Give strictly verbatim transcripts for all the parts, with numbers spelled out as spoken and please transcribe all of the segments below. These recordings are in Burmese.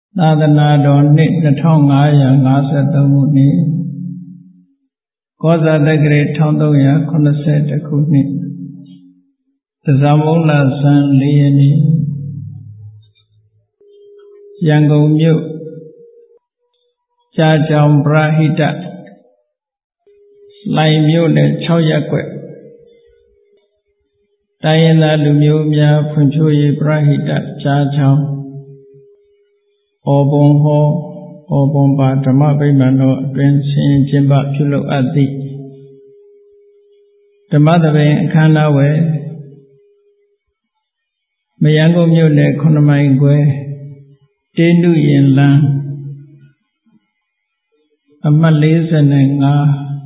သာသနာတော်နှစ်နှစ်ထောင်ငါးရာငါးဆယ်သုံးခုနှစ်ကောဇာတက္ကရာတစ်ထောင်သုံးရာခုနှစ်ဆယ်တစ်ခုနှစ်သဇာမုံလဇန်လေးရက်နေ့ရန်ကုန်မြို့ကြာကြောင်ပရဟိတလှိုင်မြို့နယ်၆ရပ်ကွက်တိုင်းရင်းသားလူမျိုးများဖွံ့ဖြိုးရေးပရဟိတကြာကြောင်ဩဘုံဟောဩဘုံပါဓမ္မဗိမာန်တော်အတွင်ဆင်ကျင်းပပြုလုပ်အပ်သည့်ဓမ္မသဘင်အခမ်းအနားဝယ်မရန်ကုန်မြို့နယ်ခုနှစ်မိုင်ခွဲတေနုရင်လန်းအမှတ်လေးဆယ်ငါး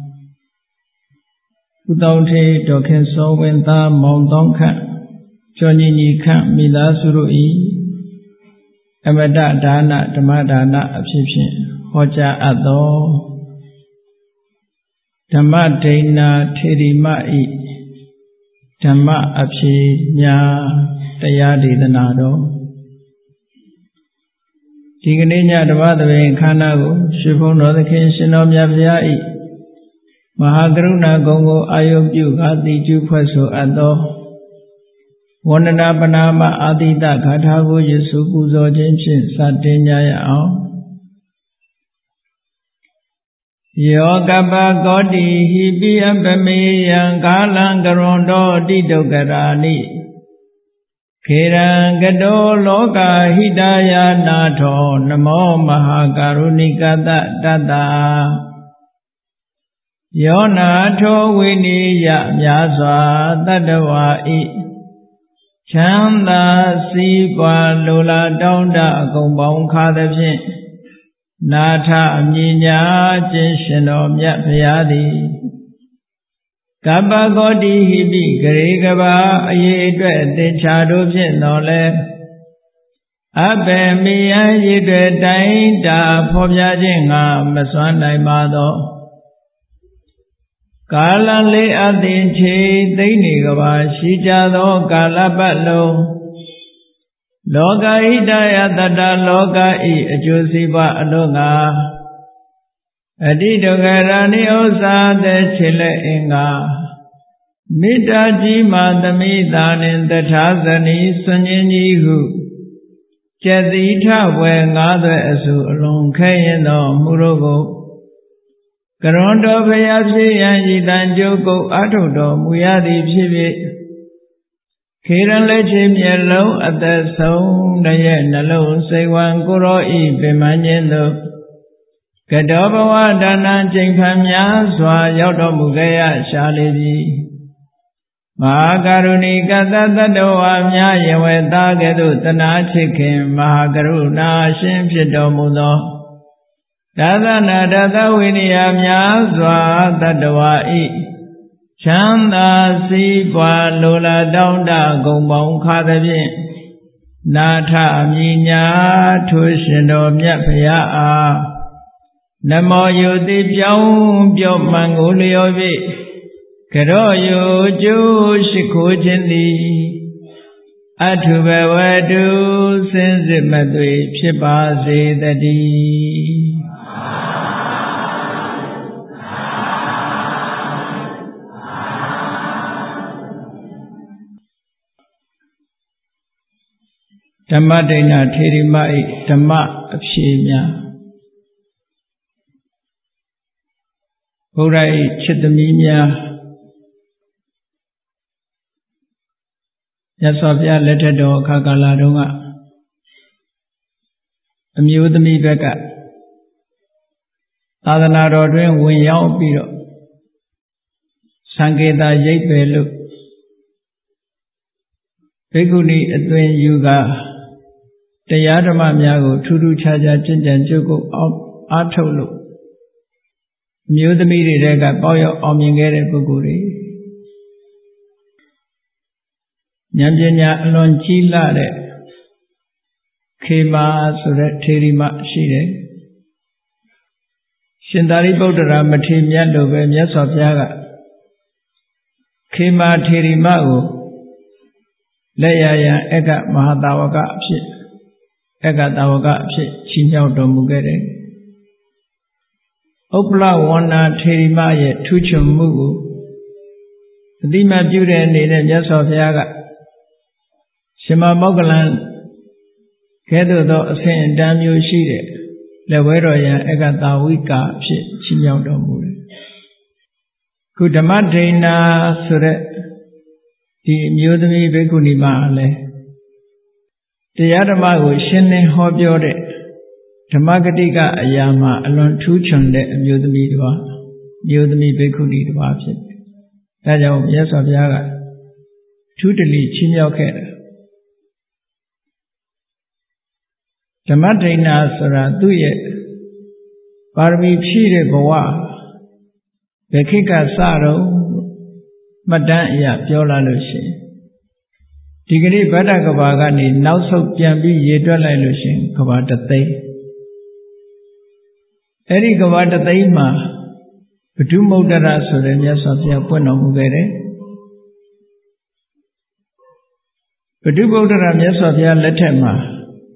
ဥတောင်ထေဒေါခင်စောဝင်းသားမောင်တောင်းခန့်ကျော်ညီညီခန့်မိသားစုတို့၏အမတဒါနဓမ္မဒါနအဖြစ်ဖြင့်ဟောကြားအပ်သောဓမ္မဒိဏထေရီမ၏ဓမ္မအဖြစ်များတရားဒေသနာတော်ဒီကနေ့ညဓမ္မသဘင်ခန္ဓာကိုရွှေဘုံတော်သခင်ရှင်တော်မြတ်ဗျာ၏မဟာကရုဏာဂုဏ်ကိုအာယုပြုကာတိကျူဖွဲ့ဆိုအပ်သောဝန္ဒနာပနာမအာတိတဂါထာကိုယေရှုပူဇော်ခြင်းဖြင့်စတင်ကြရအောင်ယောကပကောတိဟိပိယပမေယံကာလံကရွန်တောတိတုက္ကရာနိခေရံကတောလောကဟိတယာနာထောနမောမဟာကရုဏိကတတတ္တာယောနာထောဝိနိယမြာစွာတတ္တဝါဤချမ်းသာစီးပွားလိုလားတောင်းတအကုန်ပေါင်းခါသဖြင့်နာထအမြင်ညာခြင်းရှင်တော်မြတ်ဗျာသည်ကပ္ပကောတိဟိပိဂရေကဘာအရေးအတွက်အသင်္ချာတို့ဖြင့်တော်လဲအဘေမိယရေတွေတိုင်းတာဖော်ပြခြင်းငါမစွမ်းနိုင်ပါသောကာလလေးအသင်္ချေသိမ့်နေကဘာရှိကြသောကာလပတ်လုံးလောကဟိတယတတ္တလောကဤအကျိုးစီးပွားအလို့ငါအတိဒုက္ခရာနိဥ္စာတဲ့ခြေလက်အင်္ဂါမေတ္တာကြီးမှသမိတာနှင့်တထာဇနီစွန့်ခြင်းကြီးဟုကျက်တိထဝဲငါးသွဲအစုအလုံးခဲရင်သောမူတို့ကိုကရွန်တော်ဘုရားဖြစ်ရန်ဤတန်ကြိုးကုတ်အထုတ်တော်မူရသည်ဖြစ်ဖြစ်ခေရန်လက်ချေမျက်လုံးအသက်ဆုံးတရဲ့နှလုံးစိတ်ဝံကိုရောဤပင်မခြင်းသို့ကတောဘဝဒါနချိန်ဖန်များစွာရောက်တော်မူခဲ့ရရှာလေပြီမဟာကရုဏီကတတ္တဝါများယဝေသားကဲ့သို့တနာချစ်ခင်မဟာကရုဏာရှင်ဖြစ်တော်မူသောဒါသနာဒသဝိနည်းများစွာတတ္တဝါဤချမ်းသာစီးပွားလိုလားတောင်းတဂုံပေါင်းခါသဖြင့်နာထအမြင်ညာထိုရှင်တော်မြတ်ဖရာအားနမောယုတိပြောင်းပြောမှန်ကိုလျော်၍ကရောယုကျိုးရှိခိုးခြင်းသည်အထုဘဝတုစင်စစ်မသွေဖြစ်ပါစေတည်းဓမ္မဒိဏထေရီမ၏ဓမ္မအဖြေများဘုရား၏ချစ်သမီးများမြတ်စွာဘုရားလက်ထက်တော်အခါကာလတုန်းကအမျိုးသမီးဘက်ကသာသနာတော်တွင်ဝင်ရောက်ပြီးတော့သံဃေတာရိပ်ပယ်လို့ဘိက္ခုနီအသွင်ယူကာတရားဓမ္မများကိုထူးထူးခြားခြားကျင့်ကြံကြိုးကုပ်အောင်အားထုတ်လို့အမျိုးသမီးတွေကပေါက်ရောက်အောင်မြင်ခဲ့တဲ့ပုဂ္ဂိုလ်တွေဉာဏ်ပညာအလွန်ကြီးလာတဲ့ခေမာဆိုတဲ့ထေရီမရှိတယ်ရှင်သာရိပုတ္တရာမထေရမြတ်လိုပဲမြတ်စွာဘုရားကခေမာထေရီမကိုလက်ရရန်အက္ခမဟာတာဝကအဖြစ်အက္ခတာဝကအဖြစ်ချချီးမြှောက်တော်မူခဲ့တယ်။ဥပ္ပလဝန္နာထေရီမရဲ့ထူးချွန်မှုကိုအတိမတ်ပြုတဲ့အနေနဲ့မြတ်စွာဘုရားကရှင်မမောဂလန်ကဲ့သို့သောအစဉ်အတန်းမျိုးရှိတဲ့လက်ဝဲတော်ရန်အကတာဝိကာအဖြစ်ချီးမြှောက်တော်မူတယ်။ခုဓမ္မဒိဏဆိုတဲ့ဒီအမျိုးသမီးဘိက္ခုနီမလည်းတရားဓမ္မကိုရှင်းလင်းဟောပြောတဲ့ဓမ္မဂတိကအရာမှာအလွန်ထူးချွန်တဲ့အမျိုးသမီးတစ်ပါးအမျိုးသမီးဘိက္ခုနီတစ်ပါးဖြစ်တယ်။ဒါကြောင့်မြတ်စွာဘုရားကထူးတလီချီးမြှောက်ခဲ့တယ်ဓမ္မဒိဏဆိုတာသူ့ရဲ့ပါရမီဖြည့်တဲ့ဘဝဘယ်ခေတ်ကစတော့မှတ်တမ်းအရာပြောလာလို့ရှိရင်ဒီကနေ့ဗဒ္ဒကဘာကနေနောက်ဆုတ်ပြန်ပြီးရေတွက်လိုက်လို့ရှိရင်ကဘာတသိန်းအဲ့ဒီကဘာတသိန်းမှာဘဒုမုဒ္ဒရဆိုတဲ့မြတ်စွာဘုရားပွင့်တော်မူခဲ့တယ်ဘဒုမုဒ္ဒရမြတ်စွာဘုရားလက်ထက်မှာ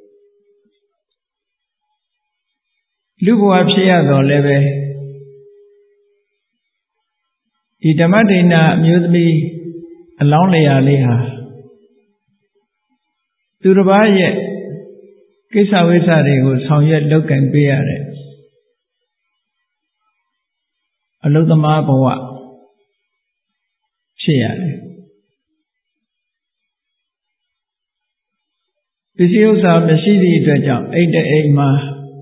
လူဘဝဖြစ်ရတော့လည်းပဲဒီဓမ္မဒိဏအမျိုးသမီးအလောင်းလျာလေးဟာသူတစ်ပါးရဲ့ကိစ္စဝိစ္စတွေကိုဆောင်ရွက်လုပ်ကင်ပေးရတဲ့အလုသမားဘဝဖြစ်ရတယ်ပစ္စည်းဥစ္စာမရှိသည့်အတွက်ကြောင့်အိတ်တအိမ်မှာ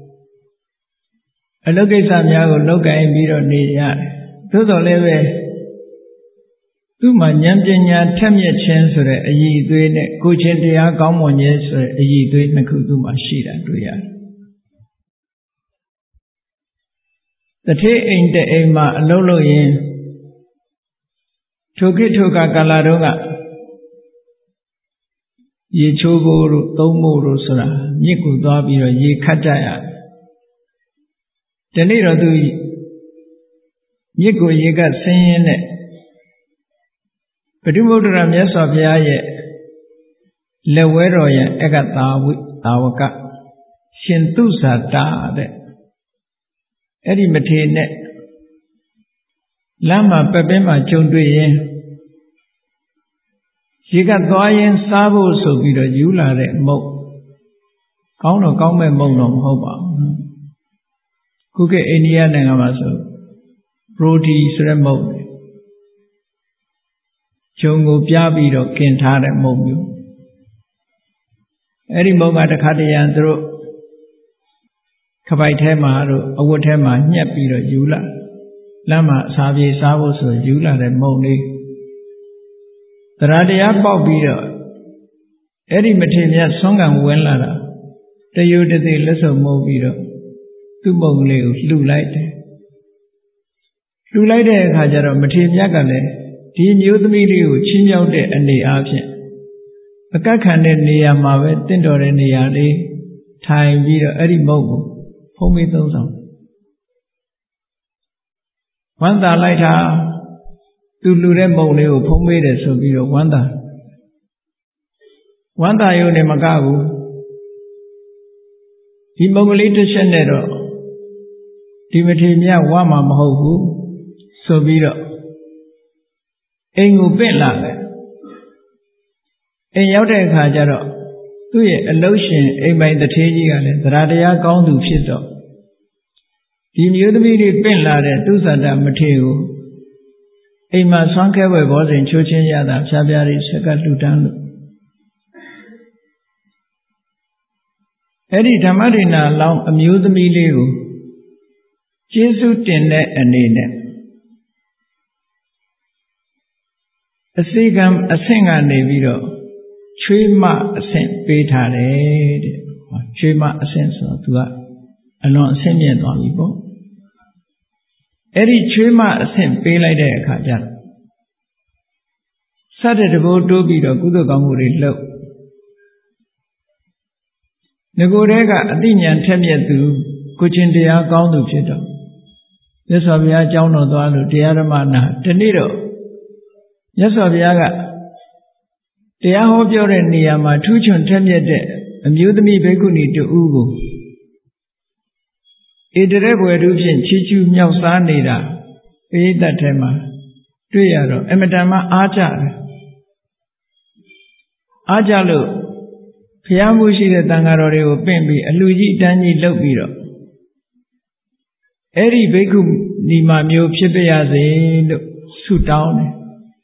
အလုပ်ကိစ္စများကိုလုပ်ကိုင်ပြီးတော့နေရတယ်သို့တော်လည်းပဲသူ့မှာဉာဏ်ပညာထက်မြက်ခြင်းဆိုတဲ့အရည်အသွေးနဲ့ကိုယ်ချင်းတရားကောင်းမွန်ခြင်းဆိုတဲ့အရည်အသွေးနှစ်ခုသူ့မှာရှိတာတွေ့ရတယ်တထေးအိမ်တအိမ်မှာအလုပ်လုပ်ရင်ထိုခေတ်ထိုကာကာလတုန်းကရေချိုးဖို့တို့သုံးဖို့တို့ဆိုတာမြစ်ကိုသွားပြီးတော့ရေခတ်ကြရတယ်ဒီနေ့တော့သူမြစ်ကိုရေကဆင်းရဲနဲ့ဘဒုမုဒ္ဒရမြတ်စွာဘုရားရဲ့လက်ဝဲတော်ရဲ့အကတာဝိတာဝကရှင်သူဇာတာတဲ့အဲ့ဒီမထေနဲ့လမ်းမှာပက်ပင်းမှာကြုံတွေ့ရင်ရေကသွားရင်စားဖို့ဆိုပြီးတော့ယူလာတဲ့မုတ်ကောင်းတော့ကောင်းမဲ့မုတ်တော့မဟုတ်ပါဘူးခုခေတ်အိန္ဒိယနိုင်ငံမှာဆိုပရိုတီဆိုတဲ့မုတ်ဂျုံကိုပြပြီးတော့กินထားတဲ့မုတ်မျိုးအဲ့ဒီမုတ်ကတစ်ခါတရံသူတို့ခပိုက်ထဲမှာတို့အဝတ်ထဲမှာညှက်ပြီးတော့ယူလာလမ်းမှာအစာပြေစားဖို့ဆိုယူလာတဲ့မုတ်လေးတရားတရားပေါက်ပြီးတော့အဲ့ဒီမထေရမြတ်ဆွမ်းကံဝင်လာတာတယုတသိလက်စုံမုတ်ပြီးတော့သူ့မုတ်လေးကိုလှူလိုက်တယ်လှူလိုက်တဲ့အခါကျတော့မထေရမြတ်ကလည်းဒီမျိုးသမီးလေးကိုချီးမြှောက်တဲ့အနေအားဖြင့်အကတ်ခံတဲ့နေရာမှာပဲတင့်တော်တဲ့နေရာလေးထိုင်ပြီးတော့အဲ့ဒီမုတ်ကိုဖုံးပြီးသုံးဆောင်ဝမ်းသာလိုက်တာသူလှူတဲ့မုတ်လေးကိုဖုံးပေးတယ်ဆိုပြီးတော့ဝမ်းသာဝမ်းသာရုံနဲ့မကဘူးဒီမုတ်ကလေးတစ်ချက်နဲ့တော့ဒီမထေရမြတ်ဝမ်းမှာမဟုတ်ဘူးဆိုပြီးတော့အိမ်ကိုပင့်လာတယ်အိမ်ရောက်တဲ့အခါကျတော့သူ့ရဲ့အလုရှင်အိမ်ပိုင်တထေးကြီးကလည်းသရတရားကောင်းသူဖြစ်တော့ဒီမျိုးသမီးလေးပင့်လာတဲ့သူဇာတမထေရကိုအိမ်မှာဆွမ်းခဲဝဲဘောဇဉ်ချိုးချင်းရတာဖြားဖြားလေးဆက်ကလှူဒန်းလို့အဲ့ဒီဓမ္မဒိဏလောင်းအမျိုးသမီးလေးကိုကျေးဇူးတင်တဲ့အနေနဲ့အစိကံအဆင့်ကနေပြီးတော့ချွေးမအဆင့်ပေးထားတယ်တဲ့ချွေးမအဆင့်ဆိုတော့သူကအလွန်အဆင့်မြင့်သွားပြီပေါ့အဲ့ဒီချွေးမအဆင့်ပေးလိုက်တဲ့အခါကျတော့စတဲ့တဘောတိုးပြီးတော့ကုသိုလ်ကောင်းမှုတွေလုပ်ငကိုယ်တည်းကအသိဉာဏ်ထက်မြက်သူကိုချင်းတရားကောင်းသူဖြစ်တော့မြတ်စွာဘုရားအကြောင်းတော်သွားလို့တရားဓမ္မနာဒီနေ့တော့မြတ်စွာဘုရားကတရားဟောပြောတဲ့နေရာမှာထူးချွန်ထက်မြက်တဲ့အမျိုးသမီးဘိက္ခုနီတူကိုဧတရေဘွယ်သူဖြင့်ချီးကျူးမြောက်စားနေတာပရိသတ်ထဲမှာတွေ့ရတော့အမတန်မှအားကြတယ်အားကြလို့ဘုရားမှုရှိတဲ့တန်ဃာတော်တွေကိုပင့်ပြီးအလှကြီးတန်းကြီးလုပ်ပြီးတော့အဲ့ဒီဘိက္ခုနီမမျိုးဖြစ်ပြရစေလို့ဆုတောင်းတယ်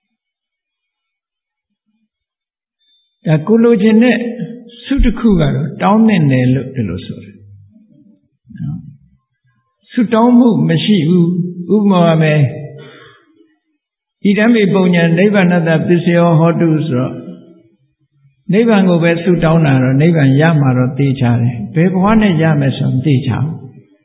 ဒါကိုလိုချင်တဲ့ဆုတစ်ခုကတော့တောင်းတဲ့နယ်လို့ဒီလိုဆိုတယ်ဆုတောင်းမှုမရှိဘူးဥပမာပဲဣဒံမေပုံညာနိဗ္ဗာနတပစ္စယောဟောတုဆိုတော့နိဗ္ဗာန်ကိုပဲဆုတောင်းတာတော့နိဗ္ဗာန်ရမှာတော့သိချတယ်ဘယ်ဘဝနဲ့ရမယ်ဆိုမသိချဘူး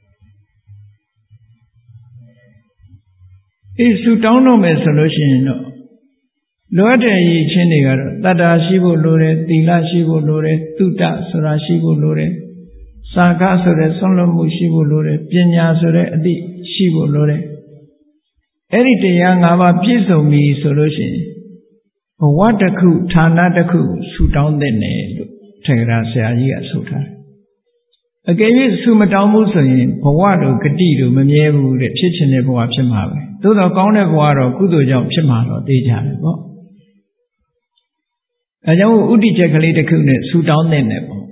အေးဆုတောင်းတော့မယ်ဆိုလို့ရှိရင်တော့လောတဲ့ရည်ချင်းတွေကတော့တတ္တာရှိဖို့လိုတယ်သီလရှိဖို့လိုတယ်သုတဆိုတာရှိဖို့လိုတယ်စာကဆိုတဲ့ဆွမ်းလွတ်မှုရှိဖို့လိုတယ်ပညာဆိုတဲ့အသိရှိဖို့လိုတယ်အဲ့ဒီတရား၅ပါးပြည့်စုံပြီဆိုလို့ရှိရင်ဘဝတစ်ခုဌာနတစ်ခုဆုတောင်းတဲ့နယ်လို့ထေရဆရာကြီးကဆိုထားတယ်အကယ်၍ဆုမတောင်းဘူးဆိုရင်ဘဝတို့ဂတိတို့မမြဲဘူးတဲ့ဖြစ်ချင်တဲ့ဘဝဖြစ်မှာပဲသို့တော့ကောင်းတဲ့ဘဝတော့ကုသိုလ်ကြောင့်ဖြစ်မှာတော့သိကြတယ်ပေါ့အဲကြောင့်ဥဒိချက်ကလေးတစ်ခုနဲ့ဆုတောင်းတဲ့နယ်ပေါ့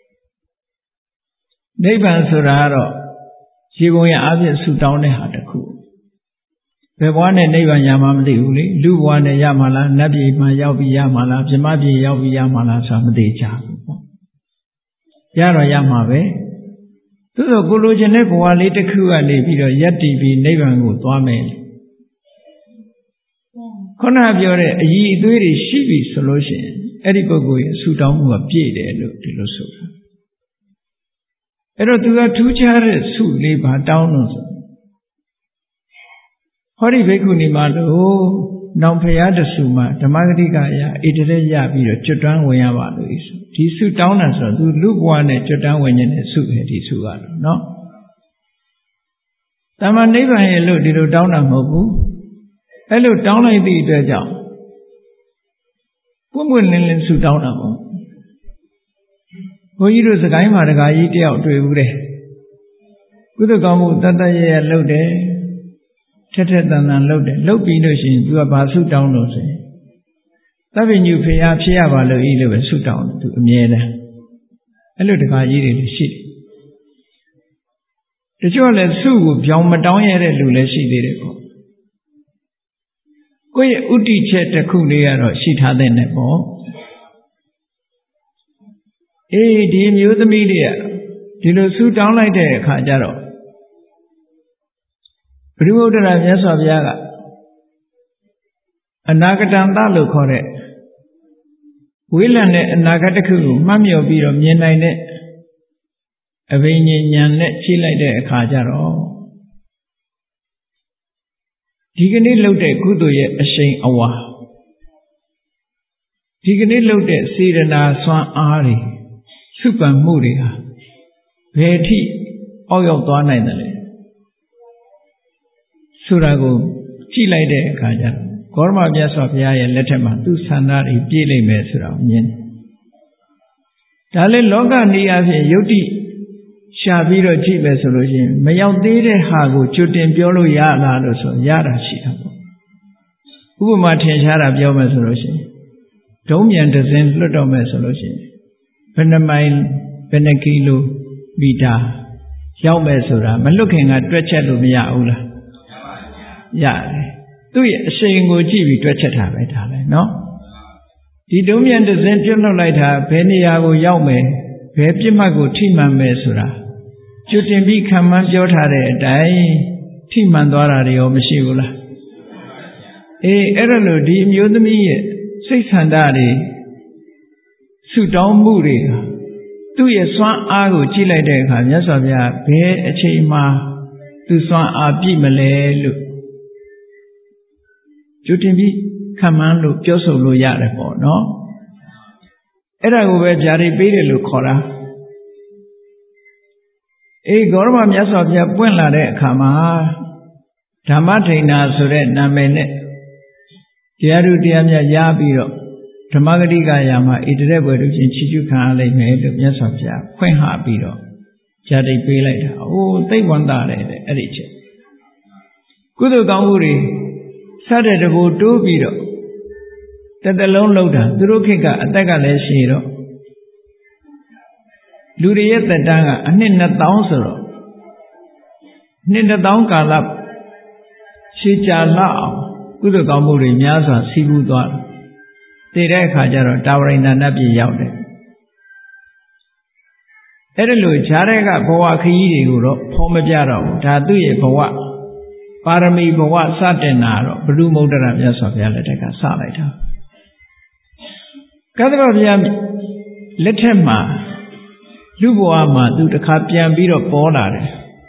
နိဗ္ဗာန်ဆိုတာကတော့ရေပုံရအဖြစ်ဆုတောင်းတဲ့ဟာတစ်ခုဘယ်ဘဝနဲ့နိဗ္ဗာန်ရမှာမသိဘူးလေလူဘဝနဲ့ရမှာလားနတ်ပြည်မှာရောက်ပြီးရမှာလားပြမပြည်ရောက်ပြီးရမှာလားဆိုတာမသိကြဘူးပေါ့ရတော့ရမှာပဲသို့တော့ကိုလိုချင်တဲ့ဘဝလေးတစ်ခုကနေပြီးတော့ယက်တည်ပြီးနိဗ္ဗာန်ကိုသွားမယ်ခုနပြောတဲ့အည်အသွေးတွေရှိပြီဆိုလို့ရှိရင်အဲ့ဒီပုဂ္ဂိုလ်ရဲ့ဆုတောင်းမှုကပြည့်တယ်လို့ဒီလိုဆိုတာအဲ့တော့သူကထူးခြားတဲ့ဆုလေးပါတောင်းလို့ဆိုဟောဒီဘိက္ခုနီမတို့နောင်ဖရာတဆူမှာဓမ္မဂတိကရဣတရေရပြီးတော့ကျွတ်တန်းဝင်ရပါလို့ဆိုဒီဆုတောင်းတာဆိုတော့သူလူဘဝနဲ့ကျွတ်တန်းဝင်နေတဲ့ဆုပဲဒီဆုကတော့နော်တမန်နိဗ္ဗာန်ရဲ့လို့ဒီလိုတောင်းတာမဟုတ်ဘူးအဲ့လိုတောင်းလိုက်သည့်အတွက်ကြောင့်ပွင့်ပွင့်လင်းလင်းဆုတောင်းတာပေါ့ဘုန်းကြီးတို့စကိုင်းမှာတခါကြီးတယောက်တွေ့ဘူးတဲ့ကုသကောင်းမှုတတ်တတ်ရရလုပ်တယ်ထက်ထက်တန်တန်လုပ်တယ်လုပ်ပြီးလို့ရှိရင်သူကဘာဆုတောင်းလို့ဆိုရင်သဗ္ဗညုဖေယဖြစ်ရပါလို့ဤလို့ပဲဆုတောင်းသူအမြဲတမ်းအဲ့လိုတခါကြီးတွေရှိတယ်တချို့လည်းဆုကိုပြောင်းမတောင်းရတဲ့လူလည်းရှိသေးတယ်ပေါ့ကိုယ့်ရဲ့ဥတီချက်တစ်ခုလေးကတော့ရှိထားတဲ့နဲ့ပေါ့အေးဒီမျိုးသမီးတွေကဒီလိုဆုတောင်းလိုက်တဲ့အခါကျတော့ဘုရားဗုဒ္ဓရာမြတ်စွာဘုရားကအနာဂတံသလို့ခေါ်တဲ့ဝိလံတဲ့အနာဂတ်တစ်ခုကိုမှတ်မြော်ပြီးတော့မြင်နိုင်တဲ့အဘိညာဉ်ဉာဏ်နဲ့ကြည့်လိုက်တဲ့အခါကျတော့ဒီကနေ့လုပ်တဲ့ကုသိုလ်ရဲ့အရှိန်အဝါဒီကနေ့လုပ်တဲ့စေတနာစွမ်းအားတွေစုပန်မှုတွေဟာဘယ်အထိအောက်ရောက်သွားနိုင်တယ်လဲဆိုတာကိုကြည့်လိုက်တဲ့အခါကျတော့ဂေါရမမြတ်စွာဘုရားရဲ့လက်ထက်မှာသူ့ဆန္ဒတွေပြည့်လိမ့်မယ်ဆိုတာကိုမြင်တယ်။ဒါလည်းလောကနေအဖြစ်ယုတ်တိရှာပြီးတော့ကြည့်မယ်ဆိုလို့ရှိရင်မရောက်သေးတဲ့ဟာကိုကြွတင်ပြောလို့ရလားလို့ဆိုရတာရှိတာပေါ့။ဥပမာထင်ရှားတာပြောမယ်ဆိုလို့ရှိရင်ဒုံးမြန်တစ်စင်းလွတ်တော့မယ်ဆိုလို့ရှိရင်ဘယ်နှမိုင်ဘယ်နှကီလိုမီတာရောက်မယ်ဆိုတာမလွတ်ခင်ကတွက်ချက်လို့မရဘူးလားရတယ်သူ့ရဲ့အရှိန်ကိုကြည့်ပြီးတွက်ချက်တာပဲဒါလည်းနော်ဒီဒုံးမြန်တစ်စင်းပြုတ်လွတ်လိုက်တာဘယ်နေရာကိုရောက်မယ်ဘယ်ပြစ်မှတ်ကိုထိမှန်မယ်ဆိုတာကျွတ်တင်ပြီးခံမှန်းပြောထားတဲ့အတိုင်းထိမှန်သွားတာတွေရောမရှိဘူးလားအေးအဲ့ဒါလို့ဒီအမျိုးသမီးရဲ့စိတ်ဆန္ဒတွေဆုတောင်းမှုတွေသူ့ရဲ့စွမ်းအားကိုကြည့်လိုက်တဲ့အခါမြတ်စွာဘုရားဘယ်အချိန်မှသူစွမ်းအားပြည့်မလဲလို့ကျွတ်တင်ပြီးခံမှန်းလို့ပြောဆိုလို့ရတယ်ပေါ့နော်အဲ့ဒါကိုပဲဗျာဒိတ်ပေးတယ်လို့ခေါ်တာအေးဂေါရမမြတ်စွာဘုရားပွင့်လာတဲ့အခါမှာဓမ္မထိန်နာဆိုတဲ့နာမည်နဲ့တရားသူတရားမြတ်ရပြီးတော့ဓမ္မဂတိကရာမှာဣတရက်ဘွယ်တို့ချင်းချီးကျူးခံရလိမ့်မယ်လို့မြတ်စွာဘုရားဖွင့်ဟပြီးတော့ဇာတိပေးလိုက်တာအိုးသိပ်ဝမ်းသာတယ်တဲ့အဲ့ဒီချက်ကုသိုလ်ကောင်းမှုတွေစတဲ့တဘူတိုးပြီးတော့တစ်တလုံးလောက်တာသူတို့ခေတ်ကအသက်ကလည်းရှည်တော့လူတွေရဲ့သက်တမ်းကအနှစ်နှစ်သောင်းဆိုတော့နှစ်တစ်သောင်းကာလရှည်ကြာလောက်အောင်ကုသိုလ်ကောင်းမှုတွေများစွာစီးပူးသွားတယ်တည်တဲ့အခါကျတော့တာဝရိန္ဒနတ်ပြည်ရောက်တယ်အဲ့ဒါလို့ဈာတဲ့ကဘဝခရီးတွေကိုတော့ဖော်မပြတော့ဘူးဒါသူ့ရဲ့ဘဝပါရမီဘဝစတင်တာတော့ဘုရုမုဒ္ဒရာမြတ်စွာဘုရားလက်ထက်ကစလိုက်တာကသဗ္ဗဘုရားလက်ထက်မှာလူဘဝမှာသူတစ်ခါပြန်ပြီးတော့ပေါ်လာတယ်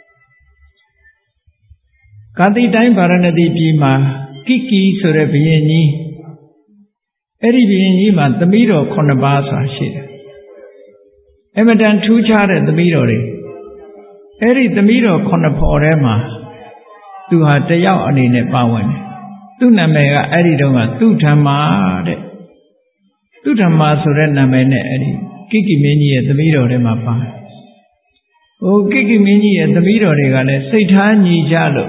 ကာတိတိုင်းဗာရဏသီပြည်မှာကိကီဆိုတဲ့ဘုရင်ကြီးအဲ့ဒီဘုရင်ကြီးမှာသမီးတော်ခုနှစ်ပါးဆိုတာရှိတယ်အမတန်ထူးခြားတဲ့သမီးတော်တွေအဲ့ဒီသမီးတော်ခုနှစ်ဖော်ထဲမှာသူဟာတယောက်အနေနဲ့ပါဝင်တယ်သူ့နာမည်ကအဲ့ဒီတုန်းကသူဓမ္မာတဲ့သူဓမ္မာဆိုတဲ့နာမည်နဲ့အဲ့ဒီကိကိမင်းကြီးရဲ့သမီးတော်ထဲမှာပါတယ်ဟိုကိကိမင်းကြီးရဲ့သမီးတော်တွေကလည်းစိတ်ထားညီကြလို့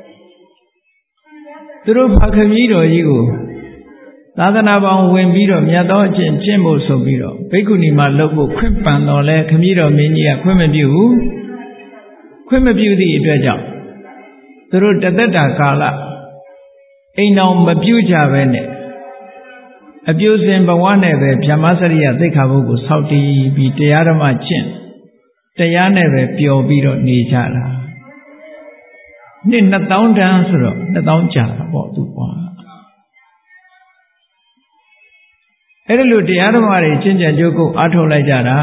သူတို့ဖခမည်းတော်ကြီးကိုသာသနာပေါင်းဝင်ပြီးတော့မြတ်သောအကျင့်ကျင့်ဖို့ဆိုပြီးတော့ဘိက္ခုနီမှာလုပ်ဖို့ခွင့်ပန်တော်လဲခမည်းတော်မင်းကြီးကခွင့်မပြုဘူးခွင့်မပြုသည့်အတွက်ကြောင့်သူတို့တသက်တာကာလအိမ်တော်မပြုကြပဲနဲ့အပြုစဉ်ဘဝနဲ့ပဲဗြဟ္မစရိယသိက္ခာပုဒ်ကိုစောင့်တည်ပြီးတရားဓမ္မကျင့်တရားနဲ့ပဲပျော်ပြီးတော့နေကြတာနှစ်နှစ်သောင်းတန်းဆိုတော့နှစ်သောင်းကြာတာပေါ့သူကွာအဲ့ဒါလို့တရားဓမ္မတွေကျင့်ကြံကြိုးကုပ်အားထုတ်လိုက်ကြတာ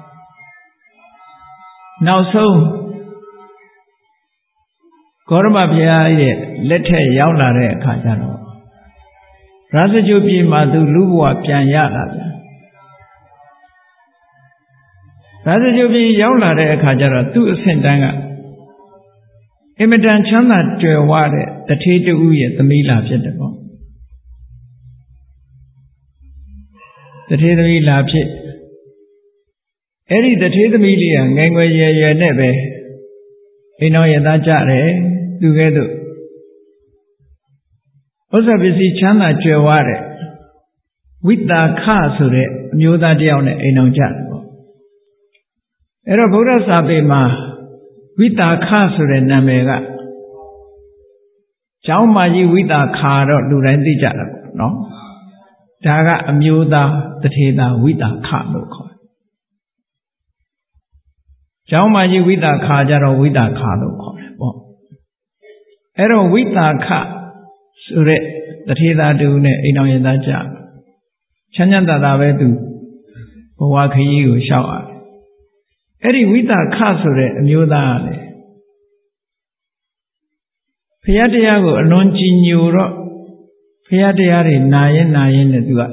နောက်ဆုံးဂေါရမဘုရားရဲ့လက်ထက်ရောက်လာတဲ့အခါကျတော့ရာဇဂြိုလ်ပြည်မှာသူလူဘဝပြန်ရလာပြန်ရာဇဂြိုလ်ပြည်ရောက်လာတဲ့အခါကျတော့သူ့အဆင့်တန်းကအင်မတန်ချမ်းသာကြွယ်ဝတဲ့တထေးတူရဲ့သမီးလာဖြစ်တယ်ပေါ့တထေးသမီးလာဖြစ်အဲ့ဒီတထေးသမီးလေးကငယ်ငယ်ရွယ်ရွယ်နဲ့ပဲအိမ်တော်ရသားကြတယ်သူကဲ့သို့ဥစ္စာပစ္စည်းချမ်းသာကြွယ်ဝတဲ့ဝိတာခဆိုတဲ့အမျိုးသားတယောက်နဲ့အိမ်တော်ကြတယ်ပေါ့အဲ့တော့ဗုဒ္ဓစာပေမှာဝိတာခဆိုတဲ့နာမည်ကကျောင်းမကြီးဝိတာခါတော့လူတိုင်းသိကြတာပေါ့နော်ဒါကအမျိုးသားတထေသားဝိတာခလို့ခေါ်တယ်ကျောင်းမကြီးဝိတာခါကြတော့ဝိတာခလို့ခေါ်တယ်ပေါ့အဲ့တော့ဝိတာခဆိုတဲ့တထေသားတူနဲ့အိမ်တော်ရသားကြချမ်းချမ်းသာသာပဲသူဘဝခရီးကိုရှောက်ရတယ်အဲ့ဒီဝိတာခဆိုတဲ့အမျိုးသားကလည်းဘုရားတရားကိုအလွန်ကြည်ညိုတော့ဘုရားတရားတွေနာရင်နာရင်နဲ့သူက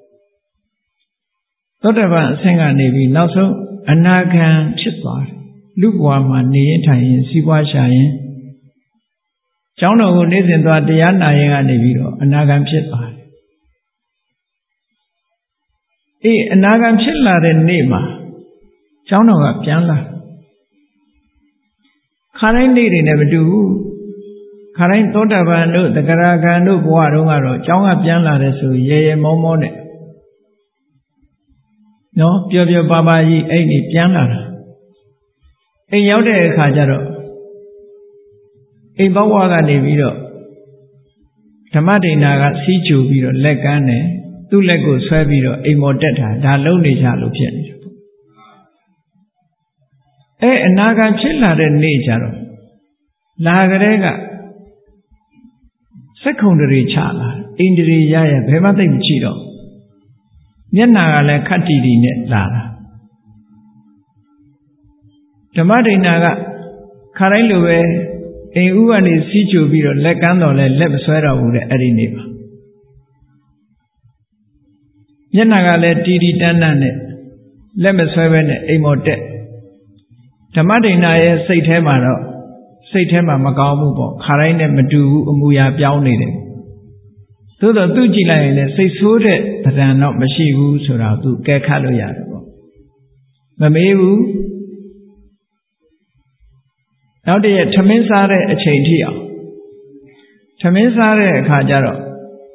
သောတပန်အဆင့်ကနေပြီးနောက်ဆုံးအနာဂံဖြစ်သွားတယ်လူဘဝမှာနေရင်ထိုင်ရင်စီးပွားရှာရင်ကျောင်းတော်ကိုနေ့စဉ်သွားတရားနာရင်ကနေပြီးတော့အနာဂံဖြစ်သွားတယ်အေးအနာဂံဖြစ်လာတဲ့နေ့မှာကျောင်းတော်ကပြန်လာခါတိုင်းနေ့တွေနဲ့မတူဘူးခါတိုင်းသောတာပန်တို့သကရာဂံတို့ဘဝတုန်းကတော့ကျောင်းကပြန်လာတဲ့ဆိုရေရေမောမောနဲ့နော်ပျော်ပျော်ပါပါကြီးအဲ့ဒီပြန်လာတာအိမ်ရောက်တဲ့အခါကျတော့အိမ်ဘဝကနေပြီးတော့ဓမ္မဒိဏကစီးချူပြီးတော့လက်ကမ်းတယ်သူ့လက်ကိုဆွဲပြီးတော့အိမ်မော်တက်တာဒါလုံးနေကြလို့ဖြစ်နေတယ်အဲအနာဂံဖြစ်လာတဲ့နေ့ကျတော့လာကြတဲ့ကစက္ခုံတရီချလာအိန္ဒြေရရဘယ်မှသိမကြည့်တော့မျက်နာကလည်းခတ်တီတီနဲ့လာတာဓမ္မဒိဏကခါတိုင်းလိုပဲအိမ်ဥကနေစီးချူပြီးတော့လက်ကမ်းတော်လဲလက်မဆွဲတော့ဘူးတဲ့အဲ့ဒီနေ့မှာမျက်နာကလည်းတီတီတန်းတန်းနဲ့လက်မဆွဲဘဲနဲ့အိမ်မော်တက်ဓမ္မဒိဏရဲ့စိတ်ထဲမှာတော့စိတ်ထဲမှာမကောင်းဘူးပေါ့ခါတိုင်းနဲ့မတူဘူးအမူအရာပြောင်းနေတယ်သို့တော့သူကြည့်လိုက်ရင်လည်းစိတ်ဆိုးတဲ့သဏ္ဍာန်တော့မရှိဘူးဆိုတော့သူကဲခတ်လို့ရတယ်ပေါ့မမေးဘူးနောက်တည်းထမင်းစားတဲ့အချိန်ထိအောင်ထမင်းစားတဲ့အခါကျတော့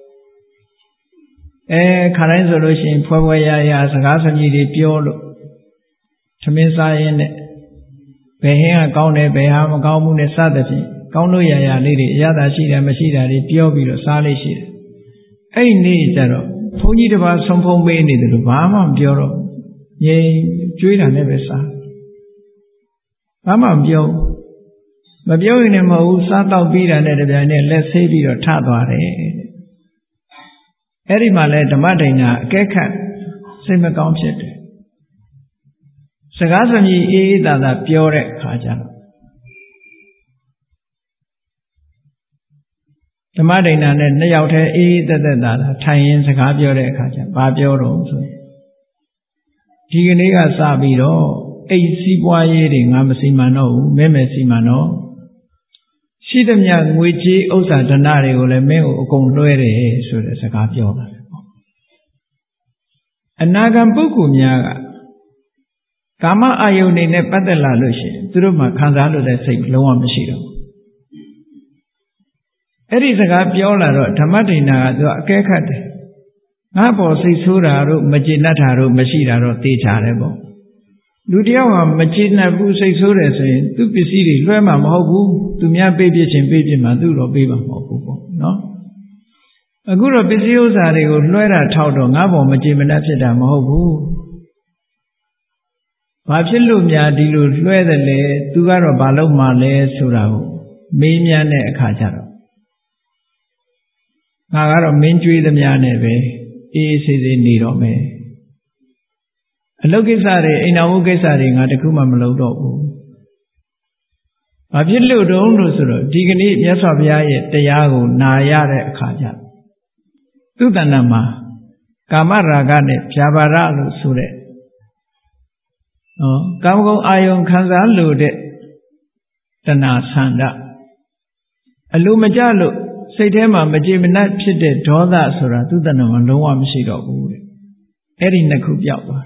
အဲခါတိုင်းဆိုလို့ရှိရင်ဖွဲဖွဲရရစကားစမြည်တွေပြောလို့ထမင်းစားရင်းနဲ့ဘယ်ဟင်းကကောင်းတယ်ဘယ်ဟာမကောင်းဘူးနဲ့စသဖြင့်ကောင်းလို့ရရလေးတွေအရသာရှိတယ်မရှိတာတွေပြောပြီးတော့စားလေးရှိတယ်အဲ့ဒီနေ့ကျတော့ဘုန်းကြီးတစ်ပါးဆုံးဖုံးပေးနေတယ်လို့ဘာမှမပြောတော့ငြိမ်ကြွေးတာနဲ့ပဲစားဘာမှမပြောမပြောရင်လည်းမဟုတ်ဘူးစားတော့ပြီးတာနဲ့တပြိုင်နက်လက်ဆေးပြီးတော့ထသွားတယ်အဲ့ဒီမှာလဲဓမ္မဒိဏအကဲခတ်စိတ်မကောင်းဖြစ်တယ်စကားစမြည်အေးအေးသာသာပြောတဲ့အခါကျတော့ဓမ္မဒိဏနဲ့နှစ်ယောက်တည်းအေးအေးသက်သက်သာသာထိုင်ရင်စကားပြောတဲ့အခါကျဘာပြောတော့ဆိုဒီကနေ့ကစပြီးတော့အိမ်စီးပွားရေးတွေငါမစီမံတော့ဘူးမဲမဲစီမံတော့ရှိသမျှငွေကြေးဥစ္စာဓနတွေကိုလည်းမင်းကိုအကုန်လွှဲတယ်ဆိုတဲ့စကားပြောပါတယ်ပေါ့အနာဂံပုဂ္ဂိုလ်များကကာမအာယုန်တွေနဲ့ပတ်သက်လာလို့ရှိရင်သူတို့မှခံစားလို့တဲ့စိတ်လုံးဝမရှိတော့ဘူးအဲ့ဒီစကားပြောလာတော့ဓမ္မဒိဏကသူအကဲခတ်တယ်ငါပေါ်စိတ်ဆိုးတာတို့မကျေနပ်တာတို့မရှိတာတော့သိချတယ်ပေါ့လူတယောက်ဟာမကျေနပ်ဘူးစိတ်ဆိုးတယ်ဆိုရင်သူ့ပစ္စည်းတွေလွှဲမှာမဟုတ်ဘူးသူများပေးပြချင်းပေးပြမှာသူ့တော့ပေးမှာမဟုတ်ဘူးပေါ့နော်အခုတော့ပစ္စည်းဥစ္စာတွေကိုလွှဲတာထောက်တော့ငါပေါ်မကျေမနပ်ဖြစ်တာမဟုတ်ဘူးဘာဖြစ်လို့များဒီလိုလွှဲတယ်လဲသူကတော့ဘာလို့မှလဲဆိုတာကိုမေးမြန်းတဲ့အခါကျတော့ငါကတော့မင်းကြွေးသမျှနဲ့ပဲအေးအေးဆေးဆေးနေတော့မယ်အလုပ်ကိစ္စတွေအိမ်တော်မှုကိစ္စတွေငါတခုမှမလုပ်တော့ဘူးဘာဖြစ်လို့တုံးလို့ဆိုတော့ဒီကနေ့မြတ်စွာဘုရားရဲ့တရားကိုနာရတဲ့အခါကျသူ့တဏ္ဍာမှာကာမရာဂနဲ့ဗျာပါဒလို့ဆိုတဲ့ဟောကာမဂုဏ်အာယုံခံစားလို့တဲ့တဏှာဆန္ဒအလိုမကျလို့စိတ်ထဲမှာမကြေမနပ်ဖြစ်တဲ့ဒေါသဆိုတာသူ့တဏ္ဍာမှာလုံးဝမရှိတော့ဘူးတဲ့အဲ့ဒီနှစ်ခုပြောက်သွား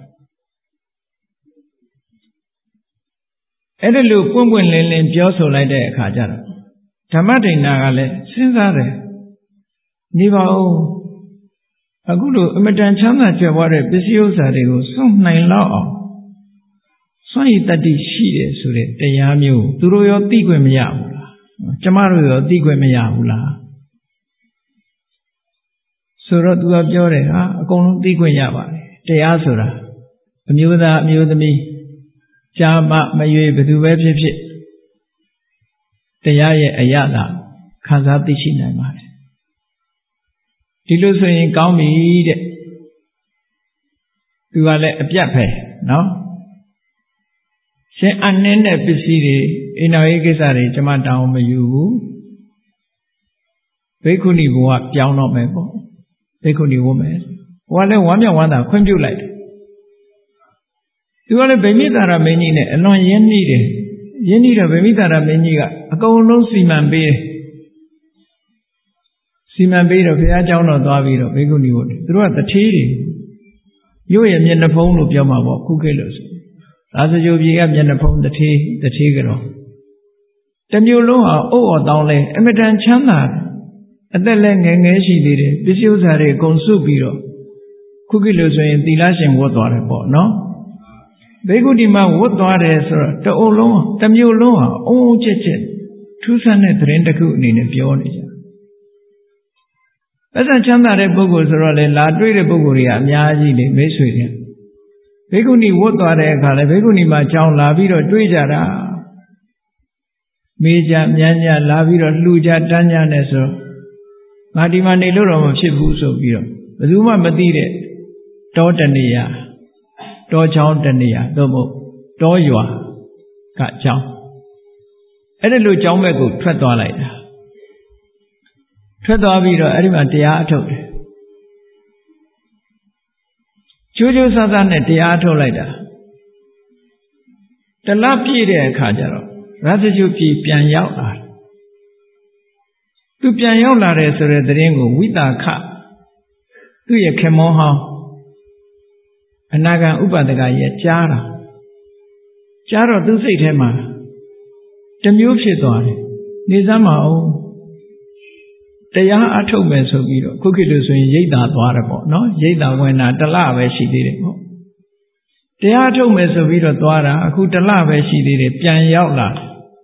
အဲ့ဒီလိုပွင့်ပွင့်လင်းလင်းပြောဆိုလိုက်တဲ့အခါကျတော့ဓမ္မဒိဏကလည်းစဉ်းစားတယ်နေပါဦးအခုလိုအမတန်ချမ်းသာကြွယ်ဝတဲ့ပစ္စည်းဥစ္စာတွေကိုစွန့်နိုင်လောက်အောင်စွန့်ရည်တတ္တိရှိတယ်ဆိုတဲ့တရားမျိုးသူတို့ရောသိခွင့်မရဘူးလားကျမတို့ရောသိခွင့်မရဘူးလားဆိုတော့သူကပြောတယ်ဟာအကုန်လုံးသိခွင့်ရပါတယ်တရားဆိုတာအမျိုးသားအမျိုးသမီးကြာမမရွေဘယ်သူပဲဖြစ်ဖြစ်တရားရဲ့အရသာခံစားသိရှိနိုင်ပါတယ်ဒီလိုဆိုရင်ကောင်းပြီတဲ့သူကလည်းအပြတ်ပဲနော်ရှင်အနှင်းတဲ့ပစ္စည်းတွေအိမ်တော်ရေးကိစ္စတွေကျွန်မတောင်းမယူဘူးဘိက္ခုနီဘဝပြောင်းတော့မယ်ပေါ့ဘိက္ခုနီဝတ်မယ်ဟိုကလည်းဝမ်းမြောက်ဝမ်းသာခွင့်ပြုလိုက်တယ်သူကလည်းဗိမိတာရမင်းကြီးနဲ့အလွန်ရင်းနှီးတယ်ရင်းနှီးတော့ဗိမိတာရမင်းကြီးကအကုန်လုံးစီမံပေးတယ်စီမံပေးတော့ဘုရားကျောင်းတော်သွားပြီးတော့ဘိက္ခုနီဝတ်တယ်သူတို့ကတထေးတွေမြို့ရဲ့မျက်နှာဖုံးလို့ပြောမှာပေါ့ခုခေတ်လို့ဆိုသာစကြိုပြေကမျက်နှာဖုံးတထေးတထေးကတော့တမျိုးလုံးဟာအုတ်အော်တောင်းလဲအမတန်ချမ်းသာအသက်လည်းငယ်ငယ်ရှိသေးတယ်ပစ္စည်းဥစ္စာတွေအကုန်စုပြီးတော့ခုခေတ်လို့ဆိုရင်သီလရှင်ဝတ်သွားတယ်ပေါ့နော်ဘိက္ခုနီမှာဝတ်သွားတယ်ဆိုတော့တအုပ်လုံးတမျိုးလုံးဟာအုံအုံကျက်ကျက်ထူးဆန်းတဲ့သတင်းတစ်ခုအနေနဲ့ပြောနေကြအဲ့ဒါချမ်းသာတဲ့ပုဂ္ဂိုလ်ဆိုတော့လေလာတွေ့တဲ့ပုဂ္ဂိုလ်တွေကအများကြီးလေမိတ်ဆွေတွေဘိက္ခုနီဝတ်သွားတဲ့အခါလေဘိက္ခုနီမှာကြောင်းလာပြီးတော့တွေ့ကြတာမေးကြမြန်းကြလာပြီးတော့လှူကြတန်းကြနဲ့ဆိုငါဒီမှာနေလို့တော့မဖြစ်ဘူးဆိုပြီးတော့ဘယ်သူမှမသိတဲ့တောတနေရတောချောင်းတနေရသို့မဟုတ်တောရွာကကျောင်းအဲ့ဒီလိုကျောင်းဘက်ကိုထွက်သွားလိုက်တာထွက်သွားပြီးတော့အဲ့ဒီမှာတရားအထုတ်တယ်ကျိုးကျိုးဆဆနဲ့တရားအထုတ်လိုက်တာတလပြည့်တဲ့အခါကျတော့ရသကျုပ်ပြည်ပြန်ရောက်လာတယ်သူပြန်ရောက်လာတယ်ဆိုတဲ့သတင်းကိုဝိတာခသူ့ရဲ့ခင်မောဟောင်းအနာဂံဥပဒကရဲ့ကြားတာကြားတော့သူစိတ်ထဲမှာတစ်မျိုးဖြစ်သွားတယ်နေစမ်းမအောင်တရားအထုတ်မယ်ဆိုပြီးတော့ခုခေတ်လို့ဆိုရင်ရိတ်တာသွားတယ်ပေါ့နော်ရိတ်တာဝင်တာတစ်လပဲရှိသေးတယ်ပေါ့တရားအထုတ်မယ်ဆိုပြီးတော့သွားတာအခုတစ်လပဲရှိသေးတယ်ပြန်ရောက်လာ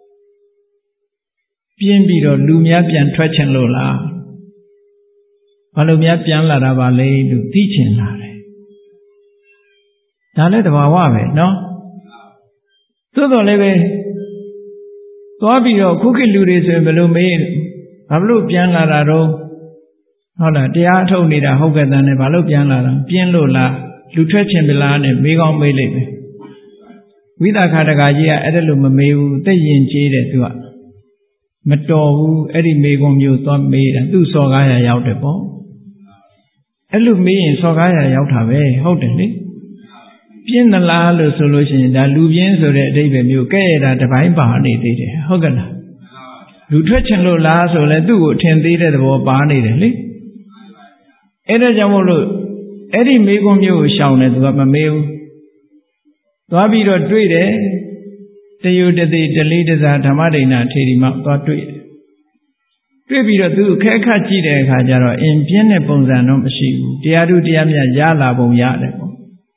ပြင်းပြီးတော့လူများပြန်ထွက်ချင်လို့လားဘာလို့များပြန်လာတာပါလဲလို့သိချင်လာတယ်ဒါလည်းတဘာဝပဲနော်သို့တော်လည်းပဲသွားပြီးတော့ခုခေတ်လူတွေဆိုရင်ဘယ်လိုမေးဘာလို့ပြန်လာတာတော့ဟုတ်လားတရားအထုတ်နေတာဟုတ်ကဲ့တန်းနဲ့ဘာလို့ပြန်လာတာပြင်းလို့လားလူထွက်ချင်ပလားနဲ့မေးကောင်းမေးလိုက်မယ်ဝိသခာတကကြီးကအဲ့ဒါလို့မမေးဘူးသိရင်ကျေးတယ်သူကမတော်ဘူးအဲ့ဒီမေးခွန်းမျိုးသွားမေးတာသူ့စော်ကားရရောက်တယ်ပေါ့အဲ့လိုမေးရင်စော်ကားရရောက်တာပဲဟုတ်တယ်လေပြင်းသလားလို့ဆိုလို့ရှိရင်ဒါလူပြင်းဆိုတဲ့အဓိပ္ပာယ်မျိုးကဲ့ရတာတပိုင်းပါနေသေးတယ်ဟုတ်ကဲ့လားလူထွက်ချင်လို့လားဆိုလဲသူ့ကိုထင်သေးတဲ့သဘောပါနေတယ်လေအဲ့ဒါကြောင့်မို့လို့အဲ့ဒီမေးခွန်းမျိုးကိုရှောင်တယ်သူကမမေးဘူးသွားပြီးတော့တွေ့တယ်တယုတတိတလိတစားဓမ္မဒိဏထေရီမောက်သွားတွေ့တယ်တွေ့ပြီးတော့သူခဲခတ်ကြည့်တဲ့အခါကျတော့အင်ပြင်းတဲ့ပုံစံတော့မရှိဘူးတရားဓုတရားမြတ်ရလာပုံရတယ်ပေါ့